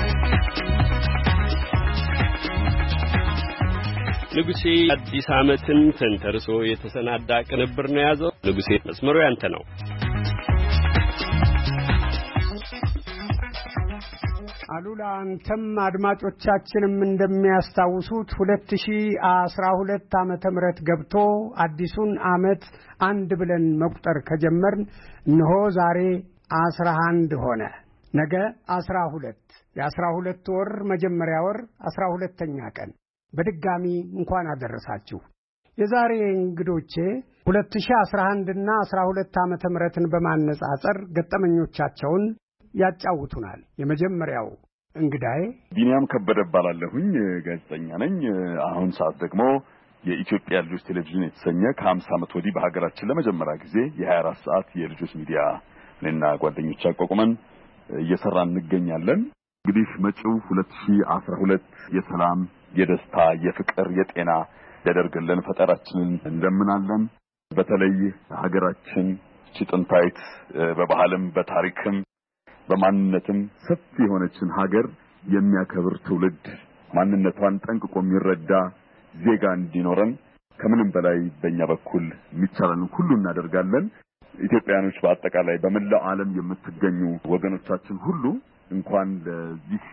ንጉሴ አዲስ ዓመትን ተንተርሶ የተሰናዳ ቅንብር ነው ያዘው። ንጉሴ መስመሩ ያንተ ነው። አሉላ አንተም አድማጮቻችንም እንደሚያስታውሱት ሁለት ሺህ አስራ ሁለት ዓመተ ምህረት ገብቶ አዲሱን ዓመት አንድ ብለን መቁጠር ከጀመርን እነሆ ዛሬ አስራ አንድ ሆነ። ነገ አስራ ሁለት የአስራ ሁለት ወር መጀመሪያ ወር አስራ ሁለተኛ ቀን በድጋሚ እንኳን አደረሳችሁ። የዛሬ እንግዶቼ ሁለት ሺህ አስራ አንድ እና አስራ ሁለት ዓመተ ምህረትን በማነጻጸር ገጠመኞቻቸውን ያጫውቱናል። የመጀመሪያው እንግዳዬ ቢኒያም ከበደ ባላለሁኝ ጋዜጠኛ ነኝ። አሁን ሰዓት ደግሞ የኢትዮጵያ ልጆች ቴሌቪዥን የተሰኘ ከ50 ዓመት ወዲህ በሀገራችን ለመጀመሪያ ጊዜ የ24 ሰዓት የልጆች ሚዲያ እኔና ጓደኞቼ አቋቁመን እየሰራን እንገኛለን። እንግዲህ መጪው ሁለት ሺህ አስራ ሁለት የሰላም፣ የደስታ፣ የፍቅር፣ የጤና ያደርግልን ፈጣሪያችንን እንደምናለን። በተለይ ሀገራችን ጥንታዊት በባህልም በታሪክም በማንነትም ሰፊ የሆነችን ሀገር የሚያከብር ትውልድ ማንነቷን ጠንቅቆ የሚረዳ ዜጋ እንዲኖረን ከምንም በላይ በእኛ በኩል የሚቻለንን ሁሉ እናደርጋለን። ኢትዮጵያኖች በአጠቃላይ በመላው ዓለም የምትገኙ ወገኖቻችን ሁሉ እንኳን ለዚህ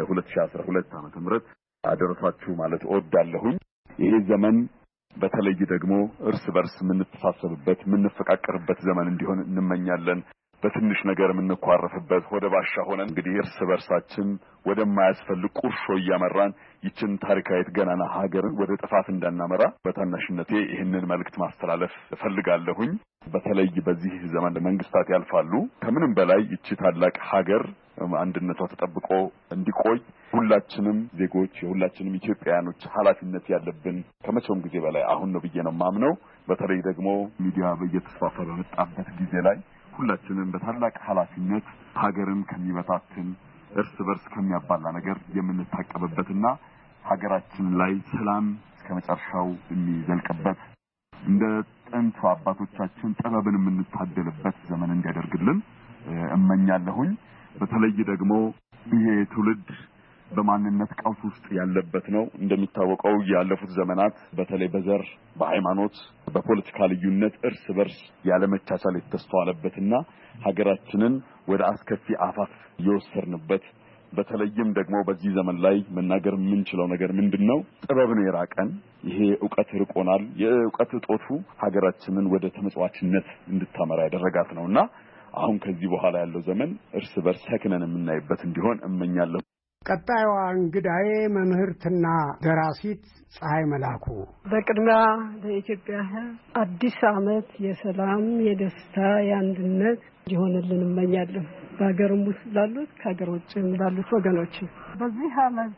ለ2012 ዓመተ ምህረት አደረሳችሁ ማለት እወዳለሁኝ። ይሄ ዘመን በተለይ ደግሞ እርስ በርስ የምንተሳሰብበት የምንፈቃቀርበት ዘመን እንዲሆን እንመኛለን። በትንሽ ነገር የምንኳረፍበት ወደ ባሻ ሆነን እንግዲህ እርስ በርሳችን ወደማያስፈልግ ቁርሾ እያመራን ይችን ታሪካዊት ገናና ሀገርን ወደ ጥፋት እንዳናመራ በታናሽነቴ ይህንን መልእክት ማስተላለፍ እፈልጋለሁኝ። በተለይ በዚህ ዘመን መንግስታት ያልፋሉ። ከምንም በላይ ይቺ ታላቅ ሀገር አንድነቷ ተጠብቆ እንዲቆይ ሁላችንም ዜጎች የሁላችንም ኢትዮጵያውያኖች ኃላፊነት ያለብን ከመቼውም ጊዜ በላይ አሁን ነው ብዬ ነው የማምነው። በተለይ ደግሞ ሚዲያ በየተስፋፋ በመጣበት ጊዜ ላይ ሁላችንም በታላቅ ኃላፊነት ሀገርን ከሚበታትን እርስ በርስ ከሚያባላ ነገር የምንታቀብበትና ሀገራችን ላይ ሰላም እስከመጨረሻው የሚዘልቅበት እንደ ጥንቱ አባቶቻችን ጥበብን የምንታደልበት ዘመን እንዲያደርግልን እመኛለሁኝ። በተለይ ደግሞ ይሄ ትውልድ በማንነት ቀውስ ውስጥ ያለበት ነው። እንደሚታወቀው ያለፉት ዘመናት በተለይ በዘር፣ በሃይማኖት፣ በፖለቲካ ልዩነት እርስ በርስ ያለመቻቻል የተስተዋለበትና ሀገራችንን ወደ አስከፊ አፋፍ የወሰድንበት በተለይም ደግሞ በዚህ ዘመን ላይ መናገር የምንችለው ነገር ምንድነው? ጥበብ ነው የራቀን። ይሄ ዕውቀት ርቆናል። የዕውቀት እጦቱ ሀገራችንን ወደ ተመጽዋችነት እንድታመራ ያደረጋት ነውና አሁን ከዚህ በኋላ ያለው ዘመን እርስ በርስ ሰክነን የምናይበት እንዲሆን እመኛለሁ። ቀጣዩዋ እንግዳዬ መምህርትና ደራሲት ፀሐይ መላኩ። በቅድሚያ ለኢትዮጵያ አዲስ ዓመት የሰላም፣ የደስታ፣ የአንድነት እንዲሆንልን እመኛለሁ። በሀገርም ውስጥ ላሉት ከሀገር ውጭም ላሉት ወገኖች በዚህ ዓመት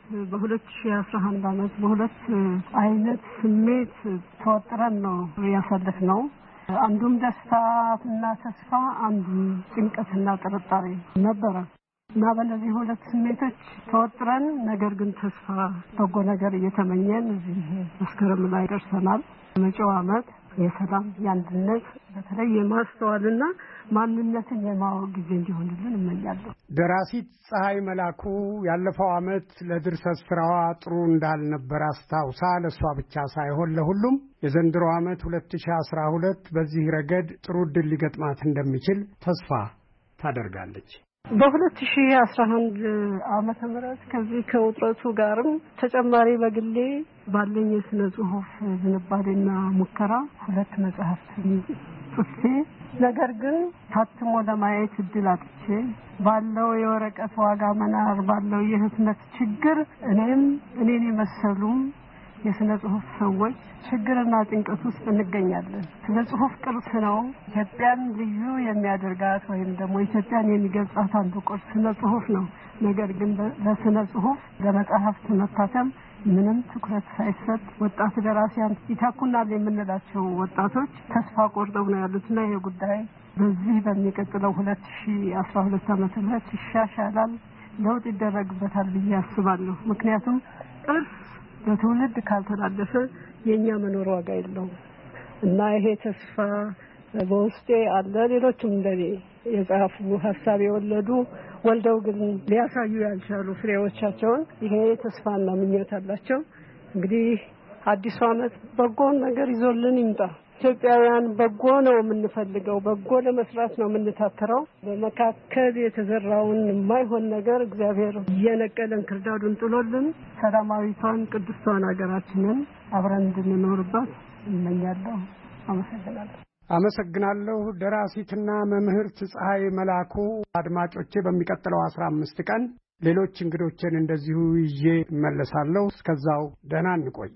በ2011 ዓመት በሁለት አይነት ስሜት ተወጥረን ነው ያሳለፍነው። አንዱም ደስታና ተስፋ፣ አንዱም ጭንቀትና ጥርጣሬ ነበረ እና በእነዚህ ሁለት ስሜቶች ተወጥረን ነገር ግን ተስፋ በጎ ነገር እየተመኘን እዚህ መስከረም ላይ ደርሰናል። መጪው ዓመት የሰላም፣ የአንድነት በተለይ የማስተዋልና ማንነትን የማወቅ ጊዜ እንዲሆንልን እመኛለሁ። ደራሲት ፀሐይ መላኩ ያለፈው ዓመት ለድርሰት ስራዋ ጥሩ እንዳልነበር አስታውሳ ለሷ ብቻ ሳይሆን ለሁሉም የዘንድሮ ዓመት ሁለት ሺህ አስራ ሁለት በዚህ ረገድ ጥሩ ድል ሊገጥማት እንደሚችል ተስፋ ታደርጋለች። በሁለት ሺህ አስራ አንድ ዓመተ ምህረት ከዚህ ከውጥረቱ ጋርም ተጨማሪ በግሌ ባለኝ የስነ ጽሁፍ ዝንባሌና ሙከራ ሁለት መጽሐፍት ጽፌ ነገር ግን ታትሞ ለማየት እድል አጥቼ ባለው የወረቀት ዋጋ መናር ባለው የህትመት ችግር እኔም እኔን የመሰሉም የስነ ጽሁፍ ሰዎች ችግርና ጭንቀት ውስጥ እንገኛለን። ስነ ጽሁፍ ቅርስ ነው። ኢትዮጵያን ልዩ የሚያደርጋት ወይም ደግሞ ኢትዮጵያን የሚገልጻት አንዱ ቁርስ ስነ ጽሁፍ ነው። ነገር ግን ለስነ ጽሁፍ ለመጽሐፍት መታተም ምንም ትኩረት ሳይሰጥ ወጣት ደራሲያን ይታኩናል የምንላቸው ወጣቶች ተስፋ ቆርጠው ነው ያሉትና ይሄ ጉዳይ በዚህ በሚቀጥለው ሁለት ሺህ አስራ ሁለት ዓመተ ምህረት ይሻሻላል፣ ለውጥ ይደረግበታል ብዬ አስባለሁ። ምክንያቱም ቅርስ ለትውልድ ካልተላለፈ የኛ መኖር ዋጋ የለውም እና ይሄ ተስፋ በውስጤ አለ። ሌሎችም እንደኔ የጻፉ ሐሳብ የወለዱ ወልደው ግን ሊያሳዩ ያልቻሉ ፍሬዎቻቸውን ይሄ ተስፋና ምኞት አላቸው። እንግዲህ አዲሱ ዓመት በጎን ነገር ይዞልን ይምጣ። ኢትዮጵያውያን በጎ ነው የምንፈልገው፣ በጎ ለመስራት ነው የምንታተረው። በመካከል የተዘራውን የማይሆን ነገር እግዚአብሔር እየነቀለን ክርዳዱን ጥሎልን ሰላማዊቷን ቅድስቷን ሀገራችንን አብረን እንድንኖርባት እመኛለሁ። አመሰግናለሁ። አመሰግናለሁ። ደራሲትና መምህርት ፀሐይ መላኩ። አድማጮቼ በሚቀጥለው አስራ አምስት ቀን ሌሎች እንግዶችን እንደዚሁ ይዤ እመለሳለሁ። እስከዛው ደህና እንቆይ።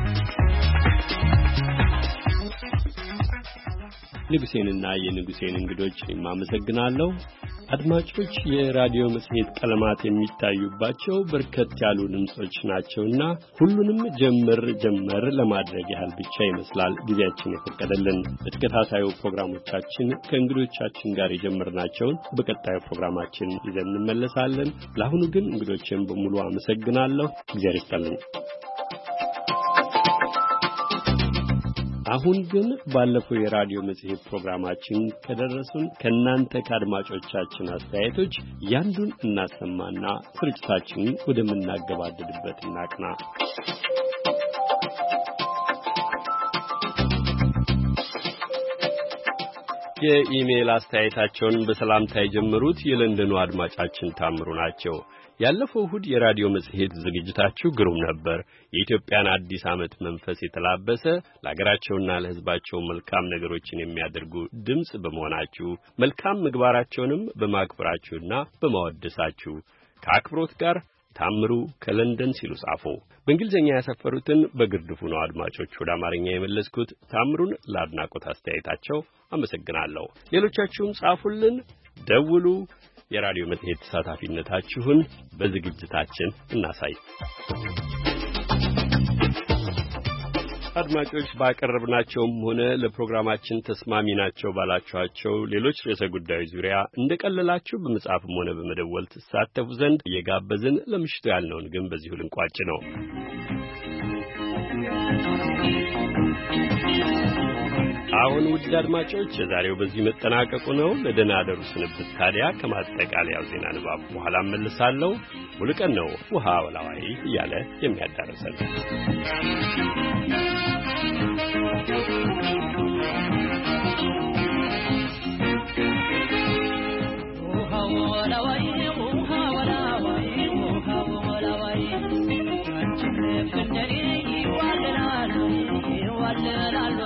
ንጉሴንና የንጉሴን እንግዶች ማመሰግናለሁ። አድማጮች የራዲዮ መጽሔት ቀለማት የሚታዩባቸው በርከት ያሉ ድምጾች ናቸውና ሁሉንም ጀምር ጀምር ለማድረግ ያህል ብቻ ይመስላል ጊዜያችን የፈቀደልን። በተከታታዩ ፕሮግራሞቻችን ከእንግዶቻችን ጋር የጀመርናቸውን በቀጣዩ ፕሮግራማችን ይዘን እንመለሳለን። ለአሁኑ ግን እንግዶችን በሙሉ አመሰግናለሁ። እግዚአብሔር ይስጥልኝ። አሁን ግን ባለፈው የራዲዮ መጽሔት ፕሮግራማችን ከደረሱን ከናንተ ከአድማጮቻችን አስተያየቶች ያንዱን እናሰማና ስርጭታችንን ወደምናገባድድበት እናቅና። የኢሜል አስተያየታቸውን በሰላምታ የጀመሩት የለንደኑ አድማጫችን ታምሩ ናቸው። ያለፈው እሁድ የራዲዮ መጽሔት ዝግጅታችሁ ግሩም ነበር። የኢትዮጵያን አዲስ ዓመት መንፈስ የተላበሰ ለሀገራቸውና ለሕዝባቸው መልካም ነገሮችን የሚያደርጉ ድምጽ በመሆናችሁ መልካም ምግባራቸውንም በማክበራችሁና በማወደሳችሁ ከአክብሮት ጋር ታምሩ ከለንደን ሲሉ ጻፉ። በእንግሊዝኛ ያሰፈሩትን በግርድፉ ነው አድማጮች ወደ አማርኛ የመለስኩት። ታምሩን ለአድናቆት አስተያየታቸው አመሰግናለሁ። ሌሎቻችሁም ጻፉልን፣ ደውሉ። የራዲዮ መጽሔት ተሳታፊነታችሁን በዝግጅታችን እናሳይ። አድማጮች ባቀረብናቸውም ሆነ ለፕሮግራማችን ተስማሚ ናቸው ባላችኋቸው ሌሎች ርዕሰ ጉዳዮች ዙሪያ እንደቀለላችሁ በመጻፍም ሆነ በመደወል ተሳተፉ ዘንድ እየጋበዝን ለምሽቱ ያልነውን ግን በዚሁ ልንቋጭ ነው። አሁን ውድ አድማጮች የዛሬው በዚህ መጠናቀቁ ነው። ለደህና አደሩ ስንብት ታዲያ ከማጠቃለያው ዜና ንባብ በኋላ እመልሳለሁ። ሙሉቀን ነው ውሃ ወላዋይ እያለ የሚያዳርሰን። ውሃ ወላዋይ ውሃ ወላዋይ ውሃ ወላዋይ አንቺ ፍንደሪ ይዋለላል ይዋለላል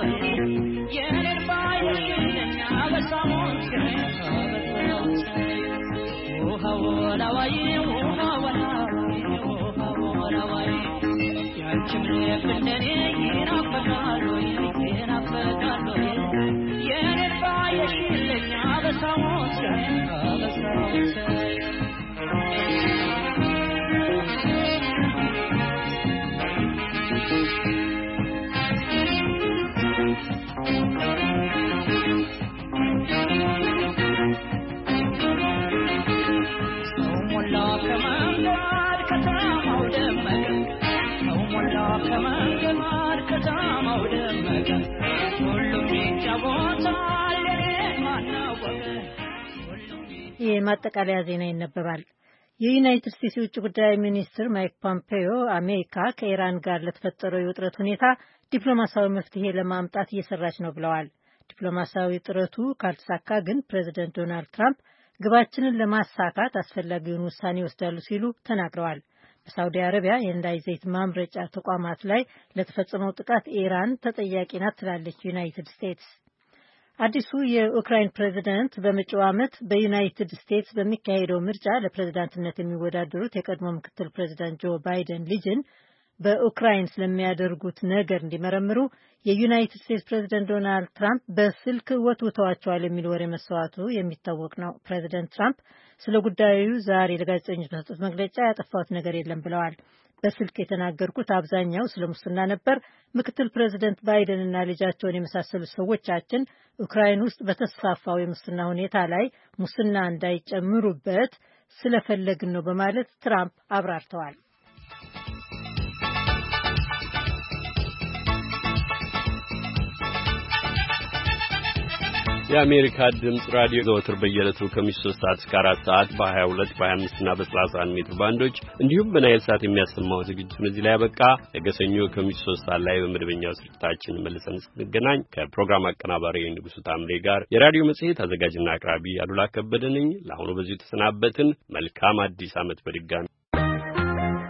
የማጠቃለያ ዜና ይነበባል። የዩናይትድ ስቴትስ የውጭ ጉዳይ ሚኒስትር ማይክ ፖምፔዮ አሜሪካ ከኢራን ጋር ለተፈጠረው የውጥረት ሁኔታ ዲፕሎማሲያዊ መፍትሄ ለማምጣት እየሰራች ነው ብለዋል። ዲፕሎማሲያዊ ጥረቱ ካልተሳካ ግን ፕሬዚደንት ዶናልድ ትራምፕ ግባችንን ለማሳካት አስፈላጊውን ውሳኔ ይወስዳሉ ሲሉ ተናግረዋል። በሳውዲ አረቢያ የነዳጅ ዘይት ማምረጫ ተቋማት ላይ ለተፈጸመው ጥቃት ኢራን ተጠያቂ ናት ትላለች ዩናይትድ ስቴትስ። አዲሱ የኡክራይን ፕሬዝዳንት በመጪው ዓመት በዩናይትድ ስቴትስ በሚካሄደው ምርጫ ለፕሬዝዳንትነት የሚወዳደሩት የቀድሞ ምክትል ፕሬዝዳንት ጆ ባይደን ልጅን በኡክራይን ስለሚያደርጉት ነገር እንዲመረምሩ የዩናይትድ ስቴትስ ፕሬዝዳንት ዶናልድ ትራምፕ በስልክ ወትውተዋቸዋል የሚል ወሬ መስዋዕቱ የሚታወቅ ነው። ፕሬዝዳንት ትራምፕ ስለ ጉዳዩ ዛሬ ለጋዜጠኞች በሰጡት መግለጫ ያጠፋሁት ነገር የለም ብለዋል። በስልክ የተናገርኩት አብዛኛው ስለ ሙስና ነበር። ምክትል ፕሬዝዳንት ባይደን እና ልጃቸውን የመሳሰሉ ሰዎቻችን ኡክራይን ውስጥ በተስፋፋው የሙስና ሁኔታ ላይ ሙስና እንዳይጨምሩበት ስለፈለግን ነው በማለት ትራምፕ አብራርተዋል። የአሜሪካ ድምጽ ራዲዮ ዘወትር በየዕለቱ ከምሽቱ ሶስት ሰዓት እስከ አራት ሰዓት በ22 በ25 እና በ31 ሜትር ባንዶች እንዲሁም በናይል ሳት የሚያሰማው ዝግጅቱን እዚህ ላይ ያበቃ። ነገ ሰኞ ከምሽቱ ሶስት ሰዓት ላይ በመደበኛው ስርጭታችን መልሰን ስንገናኝ ከፕሮግራም አቀናባሪ ንጉሱ ታምሬ ጋር የራዲዮ መጽሔት አዘጋጅና አቅራቢ አሉላ ከበደ ነኝ። ለአሁኑ በዚሁ ተሰናበትን። መልካም አዲስ ዓመት በድጋሚ